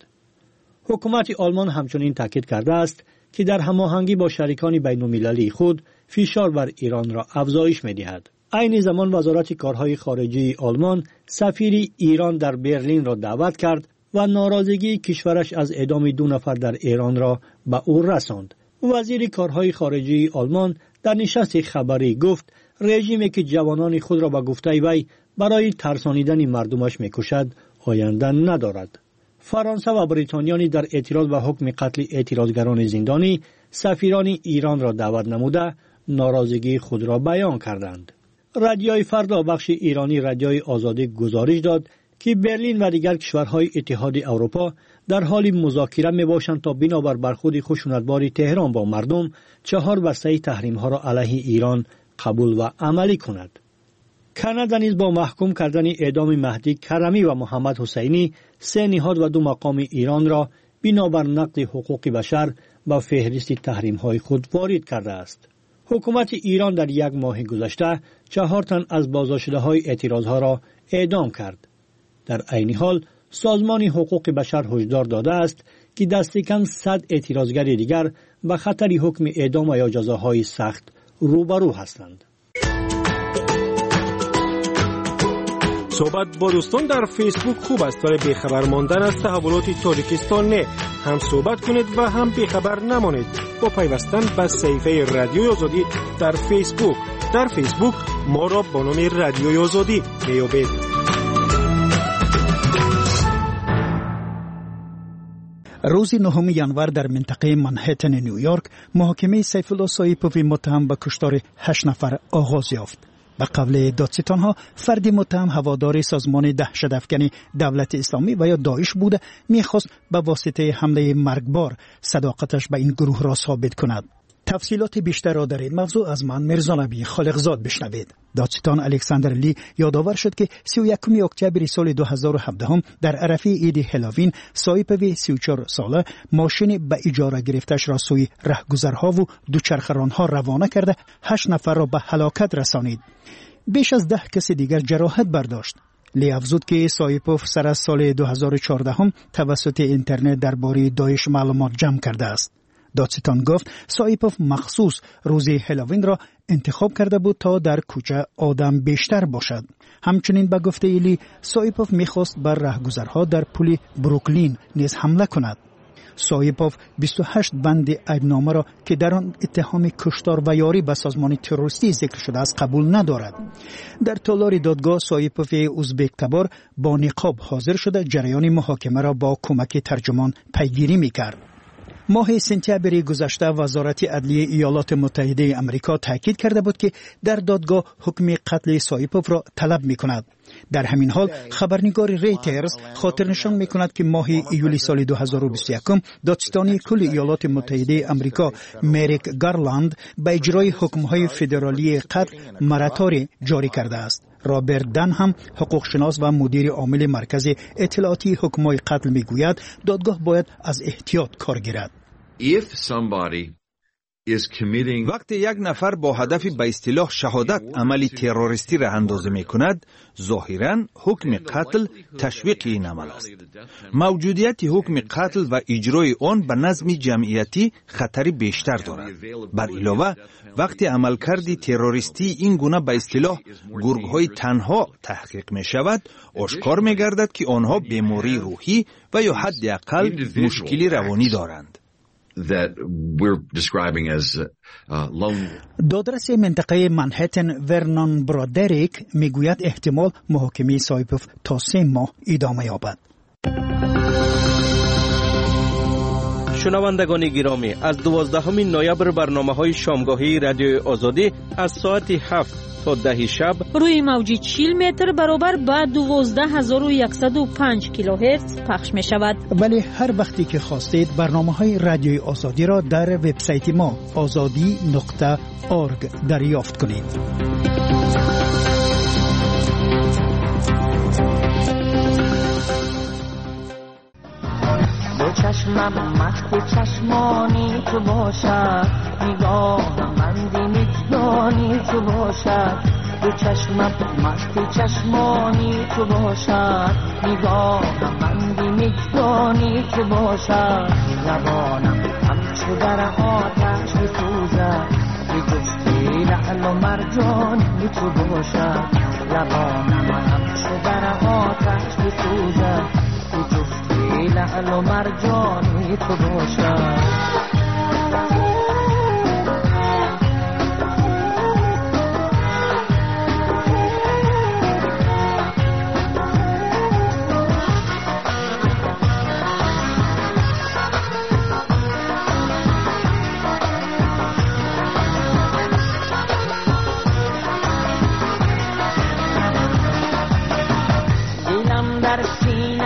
حکومت آلمان همچنین تاکید کرده است که در هماهنگی با شریکان بین‌المللی خود فشار بر ایران را افزایش می‌دهد. عین زمان وزارت کارهای خارجه آلمان سفیر ایران در برلین را دعوت کرد و ناراضگی کشورش از اعدام دو نفر در ایران را به او رساند. وزیر کارهای خارجه آلمان در نشست خبری گفت رژیمی که جوانان خود را به گفته وی برای ترسانیدن مردمش میکشد آینده ندارد. فرانسه و بریتانیا در اعتراض به حکم قتل اعتراضگران زندانی سفیران ایران را دعوت نموده ناراضگی خود را بیان کردند. رادیوی فردا بخش ایرانی رادیوی آزادی گزارش داد که برلین و دیگر کشورهای اتحاد اروپا در حال مذاکره میباشند تا بنابر برخورد خشونتبار تهران با مردم چهار بسته تحریم ها را علیه ایران قبول و عملی کند. کانادا نیز با محکوم کردن اعدام مهدی کرمی و محمد حسینی سه نهاد و دو مقام ایران را بنابر نقض حقوق بشر با فهرست تحریم های خود وارد کرده است. حکومت ایران در یک ماه گذشته چهار تن از بازداشته های اعتراض ها را اعدام کرد. در عین حال سازمان حقوق بشر هشدار داده است که دست کم صد اعتراضگر دیگر به خطر حکم اعدام یا جزاهای سخت روبرو هستند. صحبت با دوستان در فیسبوک خوب است ولی بیخبر ماندن از تحولات تاجیکستان نه. هم صحبت کنید و هم بیخبر نمانید با پیوستن به صفحه رادیوی آزادی در فیسبوک. در فیسبوک ما را با نام رادیوی آزادی میابید. روز نهم ژانویه در منطقه منهتن نیویورک محاکمه سیف الله سایپوف متهم به کشتار هشت نفر آغاز یافت. به قول دادستانها فردی متهم هوادار سازمان دهشت‌افکن دولت اسلامی و یا داعش بوده میخواست به واسطه حمله مرگبار صداقتش به این گروه را ثابت کند. تفصیلات بیشتر را در این موضوع از من مرزا نبی خالقزاد بشنوید. دادستان الکساندر لی یادآور شد که سی و یکم اکتبر سال دو هزار و هفده در عرفه عید هالوین سایپوف سی و چهار ساله ماشین به اجاره گرفتش را سوی رهگذرها و دوچرخه‌رانها روانه کرده هشت نفر را به هلاکت رسانید. بیش از ده کس دیگر جراحت برداشت. لی افزود که سایپوف سر از سال دو هزار و چهارده توسط اینترنت درباره داعش معلومات جمع کرده است. دادستان گفت سایپوف مخصوص روز هالوین را انتخاب کرده بود تا در کوچه آدم بیشتر باشد. همچنین به گفته ایلی سایپوف میخواست بر رهگذرها در پل بروکلین نیز حمله کند. سایپوف بیست و هشت بند عیبنامه را که در آن اتهام کشتار و یاری به سازمان تروریستی ذکر شده است قبول ندارد. در تالار دادگاه سایپوف ازبک تبار با نقاب حاضر شده جریان محاکمه را با کمک ترجمان پیگیری میکرد. ماه سپتامبر گذشته وزارت عدلیه ایالات متحده آمریکا تاکید کرده بود که در دادگاه حکم قتل سایپوف را طلب می کند. در همین حال خبرنگار ریترز خاطر نشان می کند که ماه ایولی سال دو هزار و بیست و یک دادستانی کل ایالات متحده آمریکا مریک گارلند به اجرای حکم‌های فدرالی قتل مراتوری جاری کرده است. رابرت دن هم حقوقشناس و مدیر عامل مرکز اطلاعاتی حکم‌های قتل میگوید دادگاه باید از احتیاط کار گیرد. وقتی یک نفر با هدف به اصطلاح شهادت عملی تروریستی را اندازه می کند، ظاهراً حکم قتل تشویق این عمل است. موجودیت حکم قتل و اجرای آن به نظم جمعیتی خطری بیشتر دارد. بر علاوه وقتی عملکرد تروریستی این گونه به اصطلاح گرگ‌های تنها تحقیق می شود، آشکار می گردد که آنها بیماری روحی و یا حداقل مشکلی روانی دارند. that we're describing as uh, lone. دادرس منطقه منهتن ورنان برادریک میگوید احتمال محاکمه سایپوف تا سه ماه ادامه یابد. شنوندگان گرامی، از دوازدهم نوامبر برنامه‌های شامگاهی رادیو آزادی از ساعت هفت تا ده شب روی موج چهل متر برابر با دوازده هزار و صد و پنج کیلوهرتز پخش می شود. ولی هر وقتی که خواستید برنامه‌های رادیوی آزادی را در وبسایت ما آزادی نقطه اورگ دریافت کنید. چشمم مست چشمانی تو باشد، نگاهم بندی میدانی تو باشد. دو چشمم مست چشمانی تو باشد، نگاهم بندی میدانی تو باشد. زبانم همچو در آتش میسوزد، به جستی لعل و مرجانی تو باشد. زبانم همچو در آتش میسوزد، لعل و مرجانی تو باشد.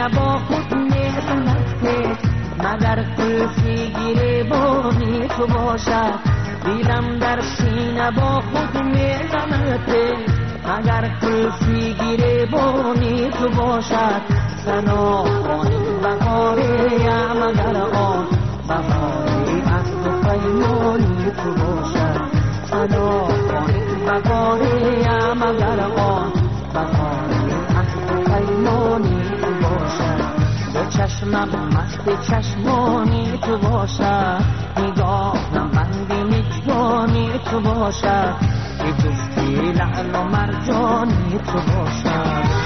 با خود میزند مگر قلفی گریبانی تو باشد دیلم در سینه با خود میزند مگر قلفی گریبانی تو باشد سنا خواهی بهاری مگر آن بهاری از تو پیمانی تو باشد سنا خواهی بهاری مگر آن بهاری از تو پیمانی تو باشد دو چشمم مست چشمانی تو باشد نگاهم بند مجگانی تو باشد که جستی لعل و مرجانی تو باشد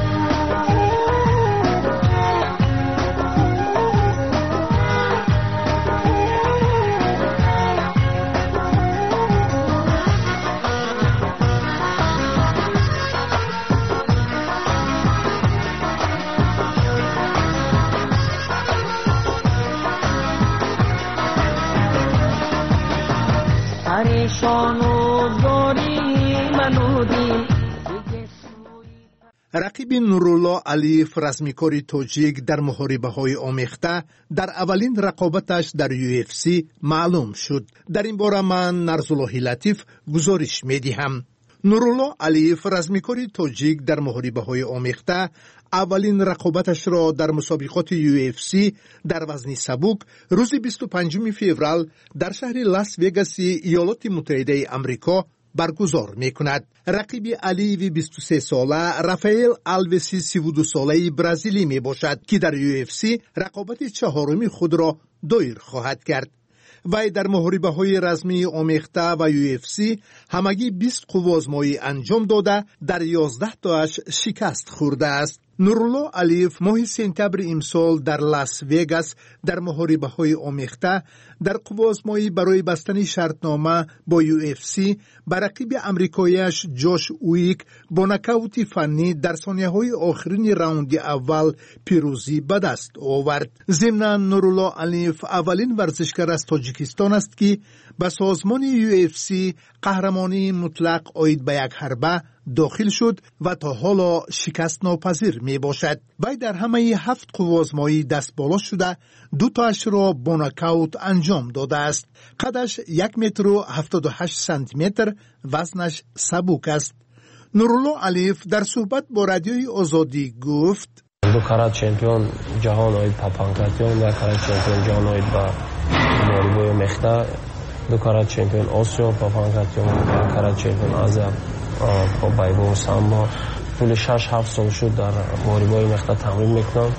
رقیب نورالله علیف رزمیکاری توجیک در محاربه‌های آمیخته در اولین رقابتش در یو اف سی معلوم شد. در این باره من نرزالله لطیف گزارش می‌دهم. نورالله علیف رزمیکاری توجیک در محاربه‌های آمیخته اولین رقابتش را در مسابقات یو اف سی در وزن سبک روز بیست و پنجم فوریه در شهر لاس وگاس ایالات متحده آمریکا برگزار میکند. رقیب علیوی بیست و سه ساله رافائل آلوسی سی و دو ساله برزیلی می باشد که در یو اف سی رقابت چهارمی خود را دایر خواهد کرد. وی در محاربه‌های رزمی آمیخته و یو اف سی همگی بیست قوازمایی انجام داده در یازده تاش شکست خورده است. نورالله علیف ماه سپتامبر امسال در لاس وگاس در محاربه‌های آمیخته در قوازمایی برای بستن شرطنامه با یو اف سی با رقیب امریکاییش جوش اویک با نکاوت فنی در ثانیه‌های آخرین راوند اول پیروزی به دست آورد. ضمناً نورالله علیف اولین ورزشکار از تاجیکستان است که به سازمان یو اف سی قهرمانی مطلق عاید به یک حربه داخل شد و تا حالا شکست ناپذیر می باشد. وی در همه هفت قوازمایی دست بالا شده دو تاش را با ناکاوت انجام داده است. قدش یک متر و هفتاد و هشت سانتی متر، وزنش سبک است. نورالله علیف در صحبت با رادیوی آزادی گفت: دو کرات چمپیون جهان اوید با پانکراتیون، یک کرات چمپیون جهان اوید با محاربه مخته، دو کرات چمپیون آسیا با پانکراتیون، یک کرات چمپیون آزیا با بایبو سامبا. طول شش هفت سال شد در محاربه مخته تمرین میکنم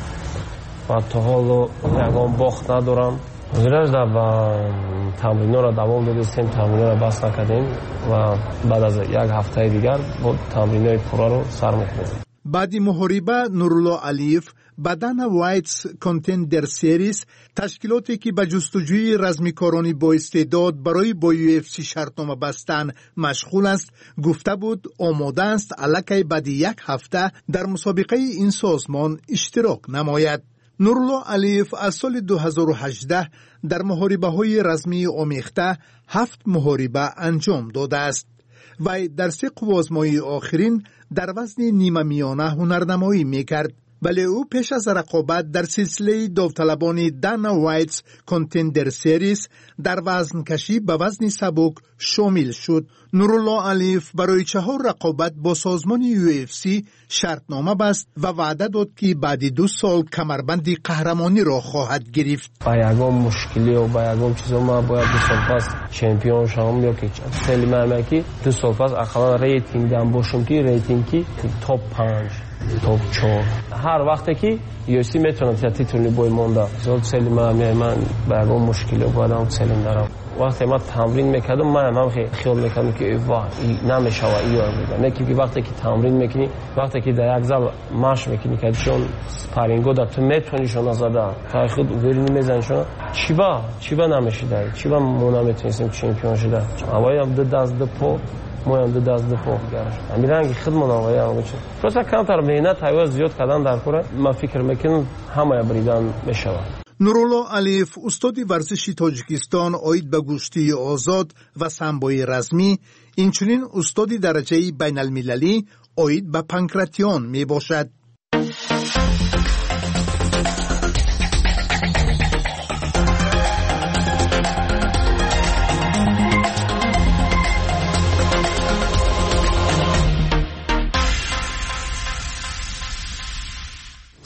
و تا حالا یکان باخت ندارم. زیراش در تمرین را دوام دادیم، تمرین را بس نکردیم و بعد از یک هفته دیگر با تمرین های پورا رو سر میکنیم. بعد محاربه نورالله علیف بدن وایتس کانتندر سریز، تشکیلاتی که به جستجوی رزمیکارانی با استعداد برای با یو اف سی شرطنامه بستن مشغول است، گفته بود آماده است الکی بعد یک هفته در مسابقه این سازمان اشتراک نماید. نورالله علیف از سال دو هزار و هجده در محاربه‌های رزمی آمیخته هفت محاربه انجام داده است و در سه قوازمایی آخرین در وزن نیمه میانه هنرنمایی میکرد. بله او پیش از رقابت در سلسله داوطلبان دانا وایتس کانتندر سریز در وزن کشی به وزن سبک شامل شد. نورالله علیف برای چهار رقابت با سازمان یو اف سی شرطنامه بست و وعده داد که بعد دو سال کمربند قهرمانی را خواهد گرفت. با یگام مشکلی و با یگام چیزا ما باید دو سال پس چمپیون شوم یا که خیلی مهمه که دو سال پس اقلا ریتینگ دام باشم که ریتینگی توپ پنج توپ چهار هر وقتی که یو اف سی میتونم تا تیتل بوی مونده زود سلی من من با یگام مشکلی و بادم سلیم دارم. وقتی ما تمرین میکردم من هم خیال میکردم که واه نمیشه و ایار میگم نه که وقتی که تمرین میکنی وقتی که در یک زال ماش میکنی که چون سپارینگو در تو میتونی شون زده تا خود ورینی میزنی شون چی با چی با نمیشه در چی با ما نمیتونیم چمپیون شده اوای هم دو دست دو پو ما هم دو دست دو پو گرش امیرانگی خدمت اوای هم میشه پس کانتر مهنت های زیاد کردن در کره ما فکر میکنم همه بریدن میشه. نورالله علیف استاد ورزشی تاجیکستان عاید به گشتی آزاد و سامبوی رزمی، اینچنین استاد درجه بین المللی عاید به پانکراتیون می باشد.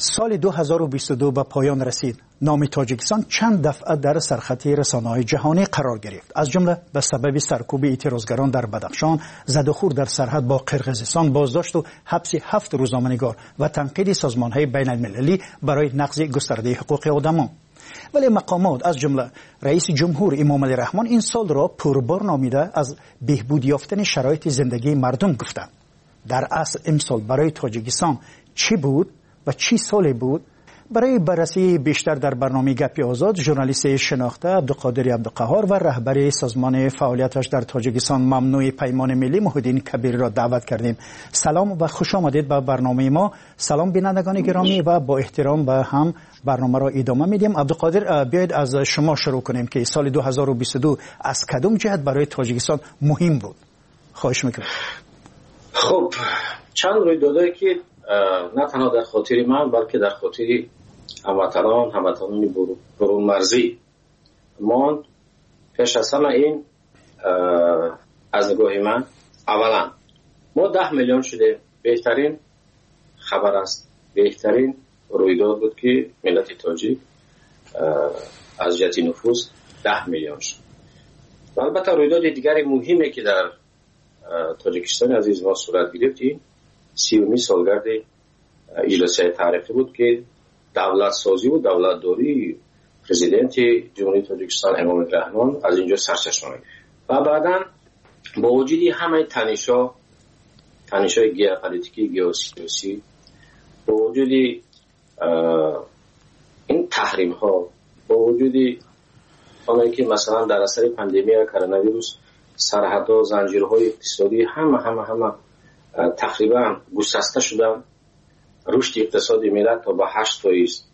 سال دو هزار و بیست و دو به پایان رسید. نام تاجیکستان چند دفعه در سرخط رسانه‌های جهانی قرار گرفت، از جمله به سبب سرکوب اعتراضگران در بدخشان، زد و خورد در سرحد با قرقیزستان، بازداشت و حبس هفت روزنامه‌نگار و تنقید سازمان‌های بین‌المللی برای نقض گسترده حقوق آدمان. ولی مقامات از جمله رئیس جمهور امام علی رحمان این سال را پربار نامیده از بهبود یافتن شرایط زندگی مردم گفتند. در اصل امسال برای تاجیکستان چی بود و چی سالی بود؟ برای بررسی بیشتر در برنامه گپی آزاد ژورنالیست شناخته عبدالقادر عبدالقهار و رهبر سازمان فعالیتش در تاجیکستان ممنوع پیمان ملی محیدین کبیری را دعوت کردیم. سلام و خوش آمدید به برنامه ما. سلام بینندگان گرامی و با احترام به هم برنامه را ادامه میدیم. عبدالقادر، بیاید از شما شروع کنیم که سال دو هزار و بیست و دو از کدام جهت برای تاجیکستان مهم بود؟ خواهش میکنم. خب چند رویدادی که نه تنها در خاطر من بلکه در خاطر هموطنان هموطنان برون مرزی ماند. پیش از همه این از نگاه من اولا ما ده میلیون شده، بهترین خبر است، بهترین رویداد بود که ملت تاجیک از جهت نفوس ده میلیون شد. و البته رویداد دیگری مهمی که در تاجیکستان عزیز ما صورت گرفت این سیومی سالگرد اجلاس تاریخی بود که دولت سازی و دولت داری پرزیدنت جمهوری تاجیکستان امام علی رحمان از اینجا سرچشمه گرفت. و بعدا با وجود همه تنش‌ها تنش‌های ژئوپلیتیکی ژئوسیاسی، با وجود این تحریم‌ها، با وجود آنهایی که مثلا در اثر پاندمی کرونا ویروس سرحدها، زنجیرهای اقتصادی همه همه همه تقریبا گسسته شدن، رشد اقتصادی ملت تا به هشت فیصد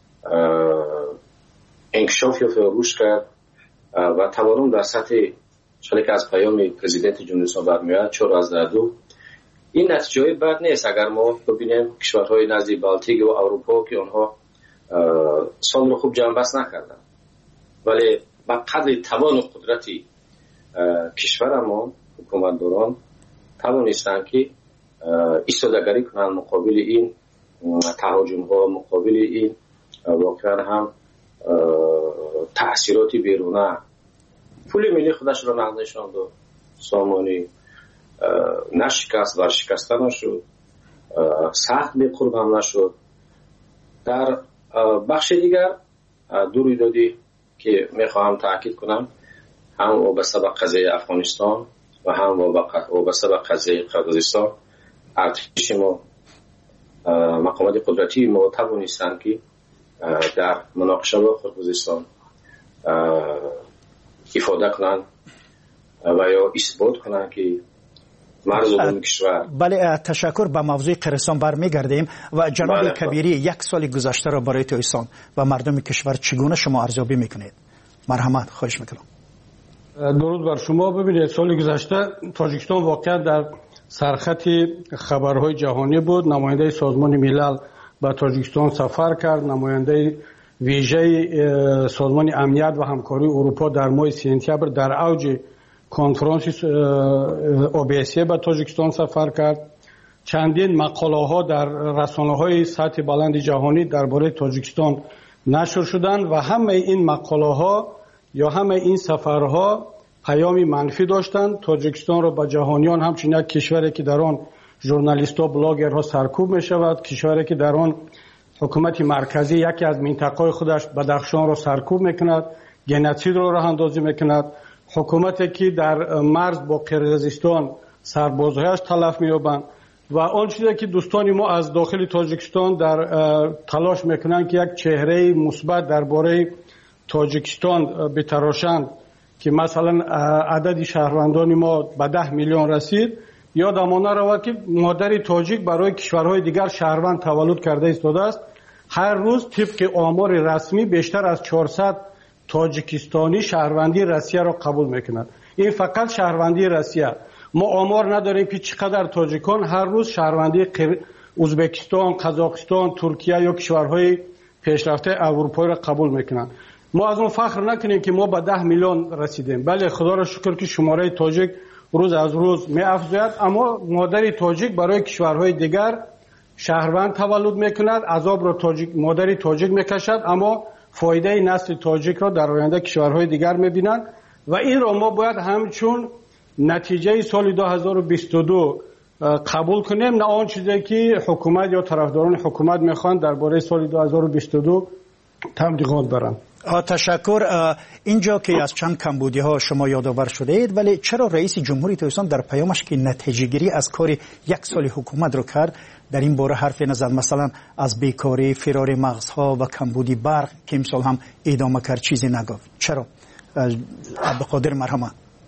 انکشاف یا رشد کرد و تورم در سطح چالی که از پیام پرزیدنت جمهوری اسلامی برمیاد چهار از دو. این نتیجه بد نیست اگر ما ببینیم کشورهای نزدیک بالتیک و اروپا که آنها سال رو خوب جمع بست نکردن، ولی با قدر توان و قدرتی کشور ما حکومتداران توانستند که ایستادگری کنند مقابل این تهاجم ها، مقابل این واقعا هم تأثیراتی بیرونه. پول ملی خودش را نقد نشاند و سامانی نشکست ورشکسته نشد، سخت به قربان نشد. در بخش دیگر دو رویدادی که میخواهم تاکید کنم، هم وابسته به قضیه افغانستان و هم وابسته به قضیه قرقیزستان، ارتش ما مقامات قدرتی ما توانستند که در مناقشه با قرقیزستان افاده کنند و یا اثبات کنند که مرز عمومی کشور. بله، تشکر. به موضوع قرقیزستان برمیگردیم و جناب بله کبیری یک سال گذشته را برای تاجیکستان و مردم کشور چگونه شما ارزیابی میکنید؟ مرحمت، خواهش میکنم. درود بر شما. ببینید سال گذشته تاجیکستان واقعا در سرخط خبرهای جهانی بود. نماینده سازمان ملل به تاجیکستان سفر کرد، نماینده ویژه سازمان امنیت و همکاری اروپا در ماه سپتامبر در اوج کنفرانس اوبیسی به تاجیکستان سفر کرد. چندین مقاله ها در رسانه های سطح بلند جهانی درباره تاجیکستان نشر شدند و همه این مقاله ها یا همه این سفرها پیامی منفی داشتند. تاجیکستان را به جهانیان همچنین یک کشوری که در آن ژورنالیست‌ها، بلاگرها سرکوب می‌شود، کشوری که در آن حکومت مرکزی یکی از منطقه‌های خودش بدخشان را سرکوب می‌کند، گنوسید را راه اندازی می‌کند، حکومتی که در مرز با قرقیزستان سربازهایش تلف می‌یابند و آن چیزی که دوستان ما از داخل تاجیکستان در تلاش می‌کنند که یک چهره مثبت درباره تاجیکستان بتراشند که مثلا عدد شهروندان ما به ده میلیون رسید، یادمان رود که مادر تاجیک برای کشورهای دیگر شهروند تولد کرده ایستاده است. هر روز طبق آمار رسمی بیشتر از چهارصد تاجیکستانی شهروندی روسیه را قبول میکنند. این فقط شهروندی روسیه. ما آمار نداریم که چقدر تاجیکان هر روز شهروندی ازبکستان، قزاقستان، ترکیه یا کشورهای پیشرفته اروپایی را قبول میکنند. ما از اون فخر نکنیم که ما به ده میلیون رسیدیم. بله، خدا را شکر که شماره تاجیک روز از روز می افزاید، اما مادر تاجیک برای کشورهای دیگر شهروند تولد میکند، عذاب را تاجیک مادری تاجیک میکشد، اما فایده نسل تاجیک را در آینده کشورهای دیگر میبینند و این را ما باید همچون نتیجه سال دو هزار و بیست و دو قبول کنیم، نه آن چیزی که حکومت یا طرفداران حکومت میخوان درباره سال دو هزار و بیست و دو تبلیغات برند. تشکر. اینجا که از چند کمبودی ها شما یادآور شده اید، ولی چرا رئیس جمهوری تاجیکستان در پیامش که نتیجه گیری از کار یک سال حکومت رو کرد در این باره حرف نزد؟ مثلا از بیکاری، فرار مغزها و کمبودی برق که امسال هم ادامه کرد چیزی نگفت. چرا؟ عبدالقادر مرحمه.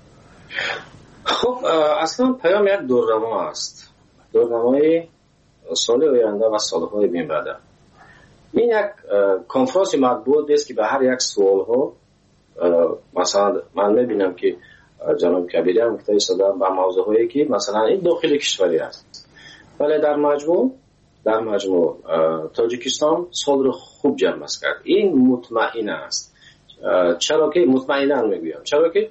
خب اصلا پیام یک دورنما است، دورنمای سال آینده و سالهای من بعد. این یک کنفرانس مطبوعات است که به هر یک سوال ها مثلا من میبینم که جناب کبیری هم که ایستادن به موضوع هایی که مثلا این داخل کشوری است، ولی در مجموع در مجموع تاجیکستان سال رو خوب جمع کرد. این مطمئن است. چرا که مطمئنا میگویم؟ چرا که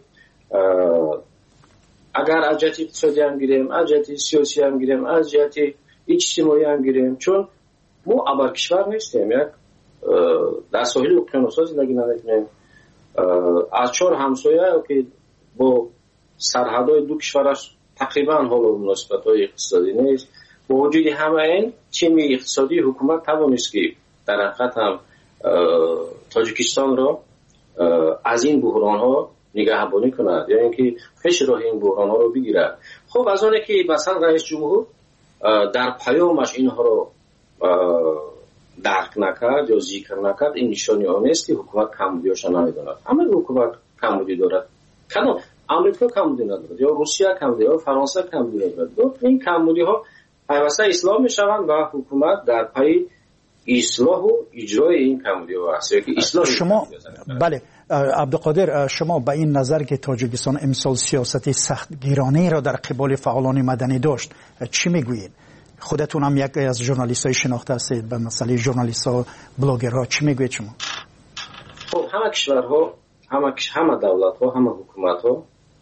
اگر از جهت اقتصادی هم گیریم، از جهت سیاسی هم گیریم، از جهت اجتماعی هم گیریم، چون ما ابر کشور نیستیم، یک در ساحل اقیانوس زندگی نمیکنیم، از چهار همسایه که با سرحدهای دو کشورش تقریبا حال مناسبت‌های اقتصادی نیست. با وجود همه این تیم اقتصادی حکومت توانست که در حقیقت هم تاجیکستان را از این بحران ها نگهبانی کند، یعنی اینکه پیش راه این بحران ها رو بگیرد. خب از اونه که مثلا رئیس جمهور در پیامش اینها رو درک نکرد یا ذکر نکرد، این نشانی آن است که حکومت کمبودی‌هاش نمی‌داند. همه حکومت کمبودی دارد. کنون امریکا کمبودی ندارد، یا روسیه کمبودی، یا فرانسه کمبودی ندارد. این کمبودی‌ها پیوسته اصلاح می‌شوند و حکومت در پی اصلاح و اجرای این کمبودی‌ها است. که اصلاح شما بله عبدالقادر، شما به این نظر که تاجیکستان امسال سیاست سختگیرانه را در قبال فعالان مدنی داشت چی میگویید؟ خودتون هم یک از ژورنالیست‌های شناخته هستید به مسئله ژورنالیست‌ها، بلاگرها، چی میگویید شما؟ خب همه کشورها، همه همه دولت‌ها، همه حکومت‌ها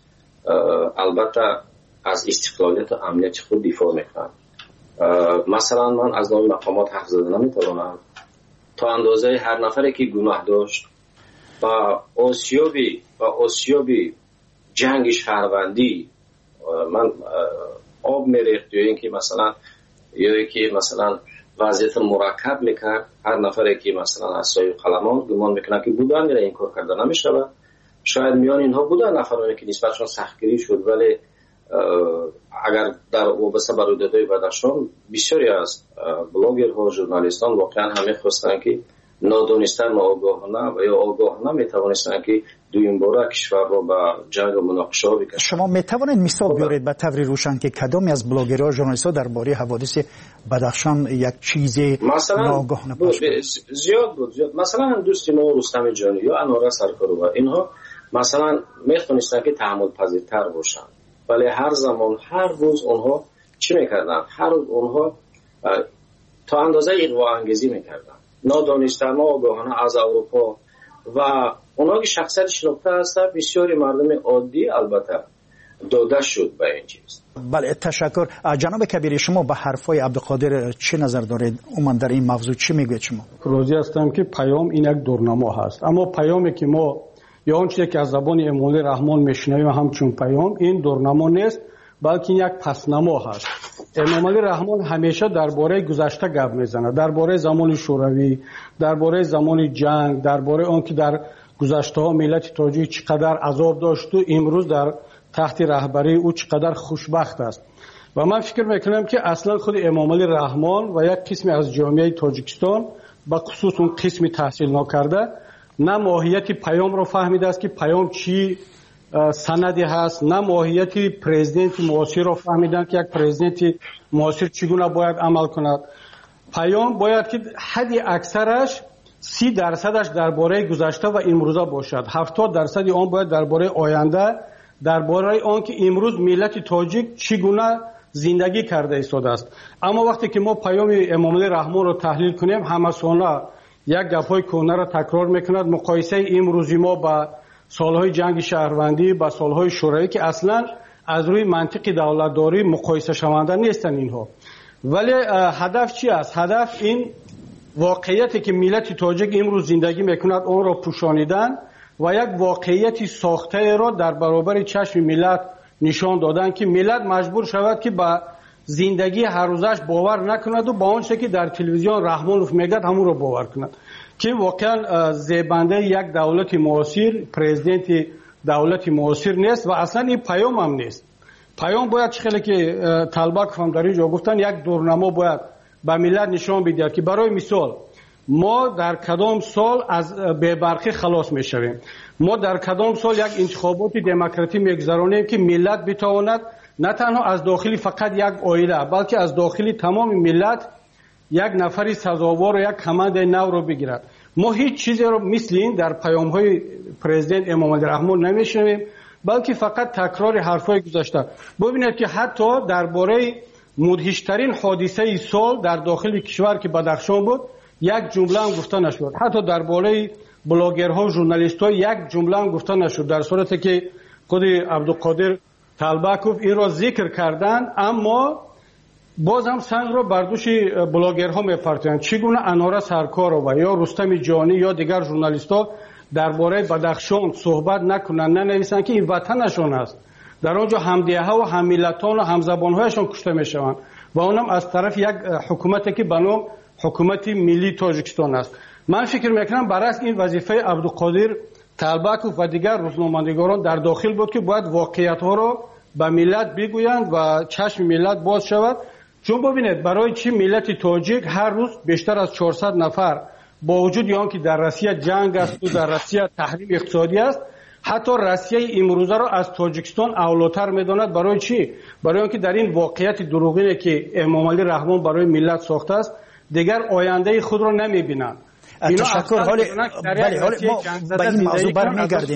البته از استقلالیت و امنیت خود دفاع میکنند. مثلا من از نام مقامات حرف زدن نمیتوانم. تا اندازه هر نفری که گناه داشت و آسیابی و آسیابی جنگ شهروندی من آب میریخت، یا اینکه مثلا یا اینکه مثلا وضعیت مرکب میکرد، هر نفری که مثلا از سایه قلمان گمان میکنه که بودن میره این کار کرده نمیشود. شاید میان اینها بودن نفرانی که نسبتشون سختگیری شد، ولی اگر در وابسته به رویدادهای بدخشان بسیاری از بلاگرها و ژورنالیستان واقعا همه خواستن که نادانسته ناآگاهانه و یا آگاهانه میتوانستن که دویم باره کشور را به جنگ و مناقشه ها بکشند. شما میتوانید مثال بیارید به طور روشن که کدامی از بلاگرها و ژورنالیست‌ها درباره حوادث بدخشان یک چیز ناآگاهانه پخش کرد؟ زیاد بود زیاد. مثلا دوست ما رستم جانی یا انوره سرکاروا، اینها مثلا میتونستن که تحمل پذیرتر باشن، ولی هر زمان هر روز اونها چی میکردن؟ هر روز اونها تا اندازه اغوا انگیزی میکردن، نادانسته ناآگاهانه از اروپا و اونها که شخصیت شناخته هستن بسیاری مردم عادی البته داده شد به این چیز. بله تشکر. جناب کبیری، شما به حرفای عبدالقادر چه نظر دارید؟ عموما در این موضوع چی میگوید شما؟ راضی هستم که پیام این یک دورنما هست، اما پیامی که ما یا اون چیزی که از زبان امامعلی رحمان میشنویم همچون پیام این دورنما نیست، بلکه یک پسنما هست. امامعلی رحمان همیشه درباره گذشته گپ میزنه، درباره زمان شوروی، درباره زمان جنگ، درباره اون که در گذشته ها ملت تاجیک چقدر عذاب داشت و امروز در تحت رهبری او چقدر خوشبخت است. و من فکر میکنم که اصلا خود امامعلی رحمان و یک قسمی از جامعه تاجیکستان به خصوص اون قسمی تحصیل نکرده نه ماهیت پیام رو فهمیده است که پیام چی سندی هست، نه ماهیت پرزیدنت معاصر رو فهمیدن که یک پرزیدنت معاصر چگونه باید عمل کند. پیام باید که حد اکثرش سی درصدش درباره گذشته و امروزه باشد، هفتاد درصد آن باید درباره آینده، درباره آن که امروز ملت تاجیک چگونه زندگی کرده ایستاده است. اما وقتی که ما پیام امامعلی رحمان رو تحلیل کنیم همسانه یک گپ‌های کهنه را تکرار میکند، مقایسه امروزی ما با سالهای جنگ شهروندی با سالهای شوروی که اصلا از روی منطق دولتداری مقایسه شونده نیستن اینها. ولی هدف چی است؟ هدف این واقعیتی که ملت تاجیک امروز زندگی میکند اون را پوشانیدن و یک واقعیتی ساخته را در برابر چشم ملت نشان دادن که ملت مجبور شود که با زندگی هر روزش باور نکند و با اون چیزی که در تلویزیون رحمانوف میگه همون رو باور کند که واقعا زیبنده یک دولت معاصر، پرزیدنت دولت معاصر نیست و اصلا این پیام هم نیست. پیام باید خیلی که طلباک هم در اینجا گفتن یک دورنما باید به ملت نشان بده که برای مثال ما در کدام سال از بهبرخی خلاص میشویم، ما در کدام سال یک انتخابات دموکراتی میگذرانیم که ملت بتواند نه تنها از داخلی فقط یک عائله بلکه از داخلی تمام ملت یک نفری سزاوار و یک کمند نو رو بگیرد. ما هیچ چیزی رو مثل این در پیام های پرزیدنت امام علی رحمان نمیشنویم بلکه فقط تکرار حرفای گذشته. ببینید که حتی درباره مدهشترین حادثه سال در داخل کشور که بدخشان بود یک جمله هم گفته نشد. حتی درباره بلاگرها و ژورنالیست‌ها یک جمله هم گفته نشد، در صورتی که خود عبدالقادر طلبکوف این را ذکر کردن اما باز هم سنگ را بر دوش بلاگرها می‌پرتند. چگونه اناره سرکارова یا رستم جانی یا دیگر ژورنالیست‌ها درباره بدخشان صحبت نکنند، ننویسند که این وطنشان است، در آنجا همدیه‌ها و هم‌ملتان و همزبان‌هایشان کشته می‌شوند و اونم از طرف یک حکومتی که به نام حکومت ملی تاجیکستان است. من فکر میکنم برای این وظیفه عبدالقادر طلبکوف و دیگر روزنامه‌نگاران در داخل بود که باید واقعیت‌ها را به ملت بگویند و چشم ملت باز شود. چون ببینید برای چی ملت تاجیک هر روز بیشتر از چهارصد نفر با وجود آن که در روسیه جنگ است و در روسیه تحریم اقتصادی است حتی روسیه امروزه را از تاجیکستان اولاتر می‌داند. برای چی؟ برای اینکه در این واقعیت دروغینی که امام علی رحمان برای ملت ساخته است دیگر آینده خود را نمی‌بینند. تشکر. حالی ولی حالی ما به این موضوع برمیگردیم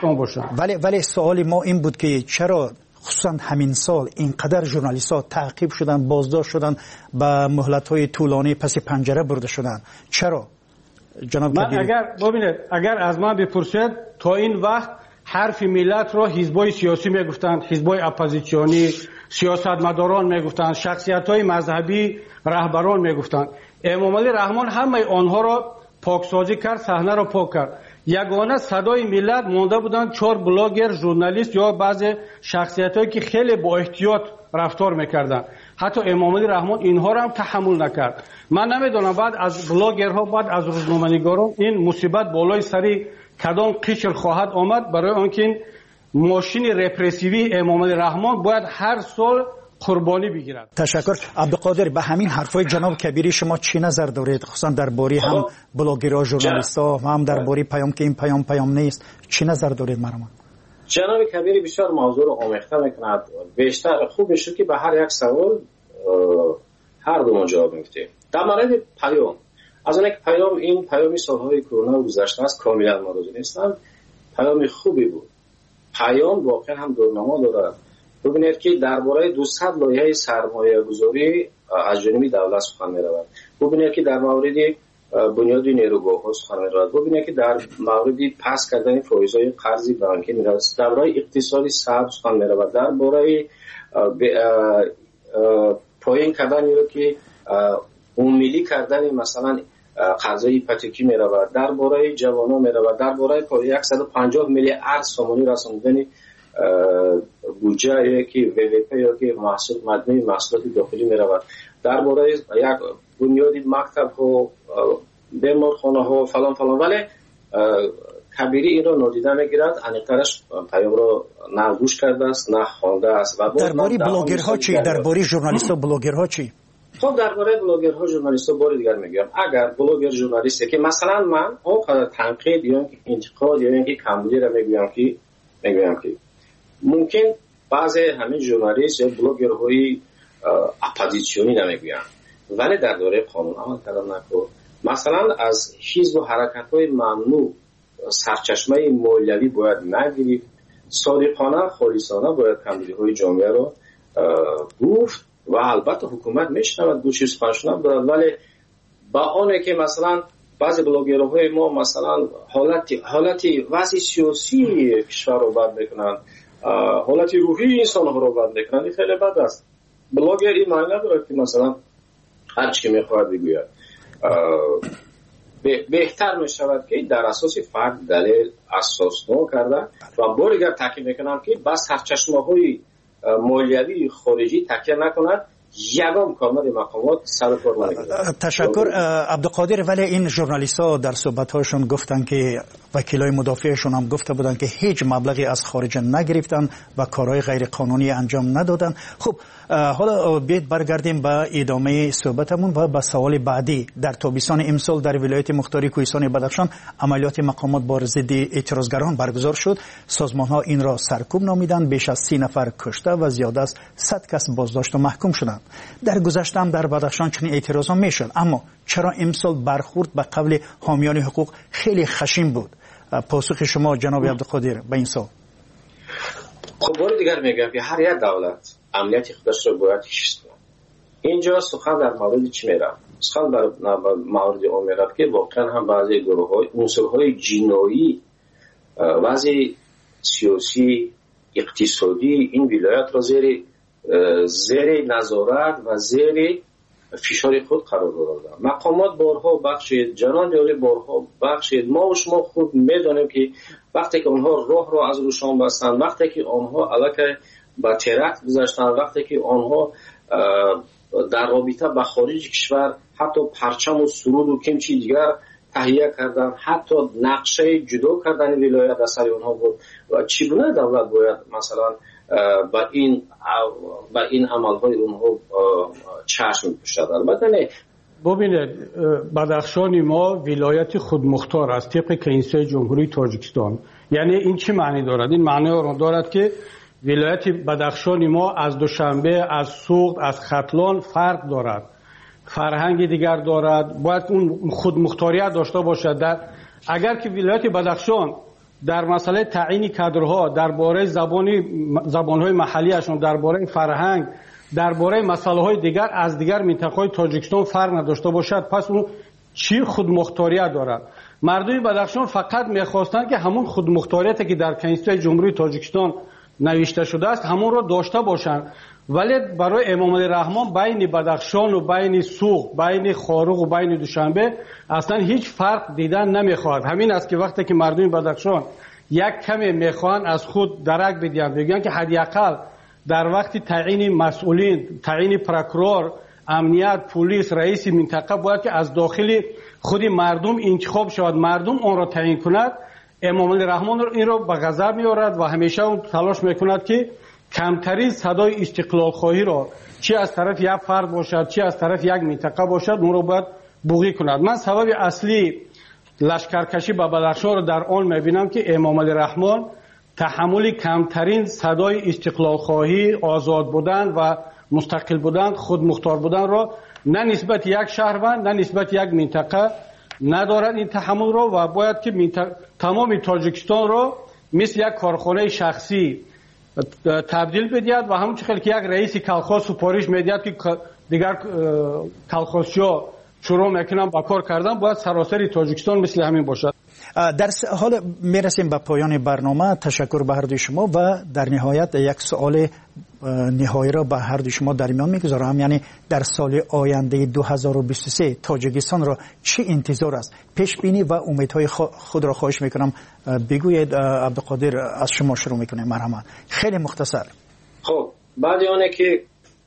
ولی ولی سوال ما این بود که چرا خصوصا همین سال اینقدر ژورنالیست‌ها تعقیب شدن، بازداشت شدن، به مهلت‌های طولانی پس پنجره برده شدن؟ چرا جناب کبیری؟ اگر ببینید اگر از من بپرسید تا این وقت حرف ملت را حزبای سیاسی میگفتند، حزبای اپوزیسیونی، سیاستمداران میگفتند، شخصیت‌های مذهبی، رهبران میگفتند. امام علی رحمان همه آنها را پاکسازی کرد، صحنه را پاک کرد. یگانه صدای ملت مونده بودند چهار بلاگر، ژورنالیست یا بعضی شخصیتایی که خیلی با احتیاط رفتار میکردند. حتی امام علی رحمان اینها را هم تحمل نکرد. من نمیدونم بعد از بلاگرها، بعد از روزنامه‌نگاران این مصیبت بالای سری کدام قشر خواهد آمد، برای آنکه این ماشین رپرسیوی امام علی رحمان باید هر سال قربانی بگیرد. تشکر. عبدالقادر به همین حرفای جناب کبیری شما چی نظر دارید؟ خصوصا درباره هم بلاگرها، ژورنالیست‌ها و هم درباره پیام که این پیام پیام نیست، چی نظر دارید مرحوم؟ جناب کبیری بسیار موضوع رو آمیخته میکند. بیشتر خوب میشه که به هر یک سوال هر دو ما جواب میدیم. در مورد پیام، از اون که پیام این پیامی سالهای کرونا گذشته است کاملا موضوع نیستم، پیام خوبی بود. پیام واقعا هم دورنما دارد. ببینید که درباره دویست لایحه سرمایه گذاری از جانب دولت سخن می‌رود. ببینید که در مورد بنیاد نیروگاه‌ها سخن می‌رود. ببینید که در مورد پس کردن فایزهای قرضی بانکی می‌رود. درباره اقتصادی سبز سخن می‌رود. درباره پایین کردن یا که عمومی کردن مثلا قرضای هیپاتیکی می‌رود. درباره جوانان می‌رود. درباره صد و پنجاه میلیارد سومانی رساندن بودجه که وی وی پی یا که محصول مدنی محصولات داخلی می رود. درباره یک بنیادی مکتب و بیمارخانه ها فلان فلان، ولی کبیری این را نادیده میگیرد. انیقترش پیام را نه گوش کرده است نه خوانده است. درباره بلاگرها چی؟ درباره ژورنالیست و بلاگرها چی؟ خب درباره بلاگرها ژورنالیست بار دیگر میگم. اگر بلاگر ژورنالیستی که مثلا من اونقدر تنقید یا انتقاد یا اینکه کمبودی را میگم که میگم که ممکن بعضی همین ژورنالیست یا بلاگرهای اپوزیسیونی نمیگویند، ولی در دوره قانون عمل کردن نکن. مثلا از حزب و حرکت‌های ممنوع سرچشمه مولوی باید نگیرید، صادقانه خالصانه باید کمبودی‌های جامعه رو گفت و البته حکومت میشنود گوش سخنشون دارد، ولی با آنه که مثلا بعضی بلاگرهای ما مثلا حالتی حالتی وضع سیاسی کشور رو بد میکنند، حالتی روحی انسان ها رو بد میکنند، این خیلی بد است. بلاگر این معنی نداره که مثلا هر چی میخواهد بگوید. بهتر می شود که در اساس فرد دلیل اساس نو کردن و بارگر تاکید میکنم که بس سرچشمه های مالیوی خارجی تکیه نکند، یگام کامل مقامات سر کار نگیرند. تشکر عبدالقادر. ولی این ژورنالیست ها در صحبت هاشون گفتن که وکیلای مدافعشون هم گفته بودن که هیچ مبلغی از خارج نگرفتن و کارهای غیر قانونی انجام ندادن. خب حالا بیاید برگردیم به ادامه صحبتمون و به سوال بعدی. در تابستان امسال در ولایت مختار کوهستان بدخشان عملیات مقامات بر ضد اعتراضگران برگزار شد. سازمان ها این را سرکوب نامیدند. بیش از سی نفر کشته و زیاد از صد کس بازداشت و محکوم شدند. در گذشته هم در بدخشان چنین اعتراض ها میشد، اما چرا امسال برخورد به قول حامیان حقوق خیلی خشن بود؟ پاسخ شما جناب عبدالقادر به این سوال. خب بار دیگر میگم که هر یک دولت امنیت خودش را باید حفظ کند. اینجا سخن در مورد چی میرم؟ سخن در مورد اون میرم که واقعا هم بعضی گروه های عنصرهای جنایی، بعضی سیاسی اقتصادی این ولایت را زیر زیر نظارت و زیر فشار خود قرار دادن. مقامات بارها بخشید، جنان جاری بارها بخشید. ما و شما خود میدانیم که وقتی که آنها راه را از روشان بستن، وقتی که آنها علاقه به ترکت گذاشتن، وقتی که آنها در رابطه با خارج کشور حتی پرچم و سرود و کمچی دیگر تهیه کردن، حتی نقشه جدا کردن ولایت از سر آنها بود. و چگونه دولت باید مثلا با این با این عملهای اونها چشم بپوشد؟ البته نه. ببینید، بدخشان ما ولایت خودمختار است طبق کنستیتوی جمهوری تاجیکستان. یعنی این چی معنی دارد؟ این معنی را دارد که ولایت بدخشان ما از دوشنبه، از سوغد، از ختلان فرق دارد، فرهنگ دیگر دارد، باید اون خودمختاریت داشته باشد. در اگر که ولایت بدخشان در مسئله تعیین کادرها، درباره زبانی زبان‌های محلیشون، درباره فرهنگ، درباره مسائل دیگر از دیگر منطقه‌های تاجیکستان فرق نداشته باشد، پس اون چی خودمختاریت دارد؟ مردم بدخشان فقط می‌خواستند که همون خودمختاریتی که در کنستیتوی جمهوری تاجیکستان نوشته شده است همون را داشته باشند. ولی برای امام علی رحمان بین بدخشان و بین سوغد، بین خاروق و بین دوشنبه اصلا هیچ فرق دیدن نمیخواهد. همین است که وقتی که مردم بدخشان یک کمی میخوان از خود درک بدهند، بگن که حداقل در وقت تعیین مسئولین، تعیین پروکورور، امنیت، پلیس، رئیس منطقه باید که از داخل خود مردم انتخاب شود، مردم آن را تعیین کند. امام علی رحمان این را به غضب میآورد و همیشه اون تلاش میکند که کمترین صدای استقلال خواهی را چی از طرف یک فرد باشد چی از طرف یک منطقه باشد اون را باید بوغی کند. من سبب اصلی لشکرکشی به بدخشان را در آن میبینم که امام علی رحمان تحمل کمترین صدای استقلال خواهی، آزاد بودن و مستقل بودن، خود مختار بودن را نه نسبت یک شهروند نه نسبت یک منطقه ندارد این تحمل را و باید که منطقه تمام تاجیکستان را مثل یک کارخانه شخصی تبدیل بدهد و همونطور که یک رئیس کلخاز سپارش میدهد که دیگر کلخازچی‌ها شروع میکنن با کار کردن، باید سراسر تاجیکستان مثل همین باشد. در حال میرسیم به پایان برنامه. تشکر به هر دوی شما و در نهایت یک سوال نهایی را به هر دوی شما در میان میگذارم، یعنی در سال آینده دو هزار و بیست و سه تاجیکستان را چه انتظار است؟ پیش بینی و امیدهای خود را خواهش میکنم بگویید. عبدالقادر از شما شروع میکنیم. مرحمت. خیلی مختصر. خب بعد آنه که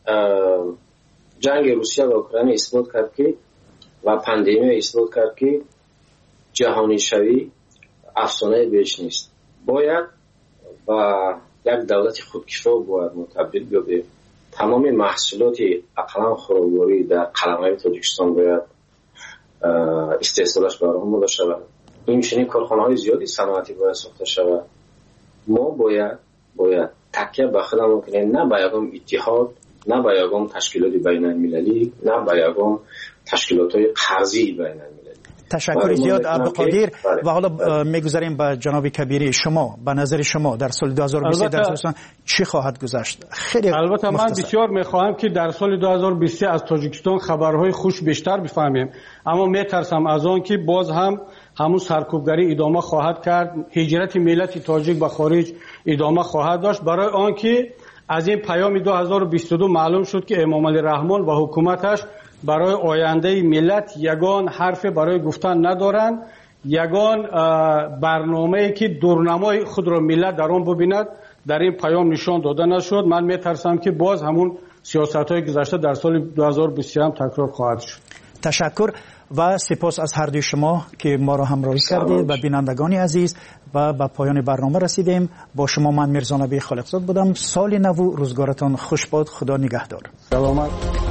جنگ روسیه و اوکراین اثبات کرد که و پاندمی اثبات کرد که جهانی شوی افسانه بیش نیست، باید و یک دولت خودکفا باید متبدل بشه. تمام محصولات اقلام خودرواری در قلمرو تاجیکستان باید استحصالش برام بوده شود. این چنین کارخانه‌های زیادی صنعتی باید ساخته شود. ما باید باید تکیه به خودمون کنیم، نه به یگام اتحاد، نه به یگام تشکیلات بین المللی، نه به یگام تشکیلات‌های قرضی بین المللی. تشکر زیاد عبدالقادر. و حالا میگذاریم به جناب کبیری. شما به نظر شما در سال دو هزار و بیست در تاجیکستان چی خواهد گذشت؟ خیلی البته من بسیار میخواهم که در سال دو هزار و بیست از تاجیکستان خبرهای خوش بیشتر بفهمیم، اما میترسم از آن که باز هم همون سرکوبگری ادامه خواهد کرد، هجرت ملت تاجیک به خارج ادامه خواهد داشت. برای آن که از این پیام دو هزار و بیست و دو معلوم شد که امام علی رحمان و حکومتش برای آینده ملت یگان حرف برای گفتن ندارند، یگان برنامه‌ای که دورنمای خود را ملت در آن ببیند در این پیام نشان داده نشد. من میترسم که باز همون سیاست‌های گذشته در سال دو هزار و بیست و سه هم تکرار خواهد شد. تشکر و سپاس از هر دوی شما که ما را همراهی کردید و بینندگان عزیز و به پایان برنامه رسیدیم. با شما من میرزا نبی خالقزاد بودم. سال نو روزگارتان خوش باد. خدا نگهدار. سلامت.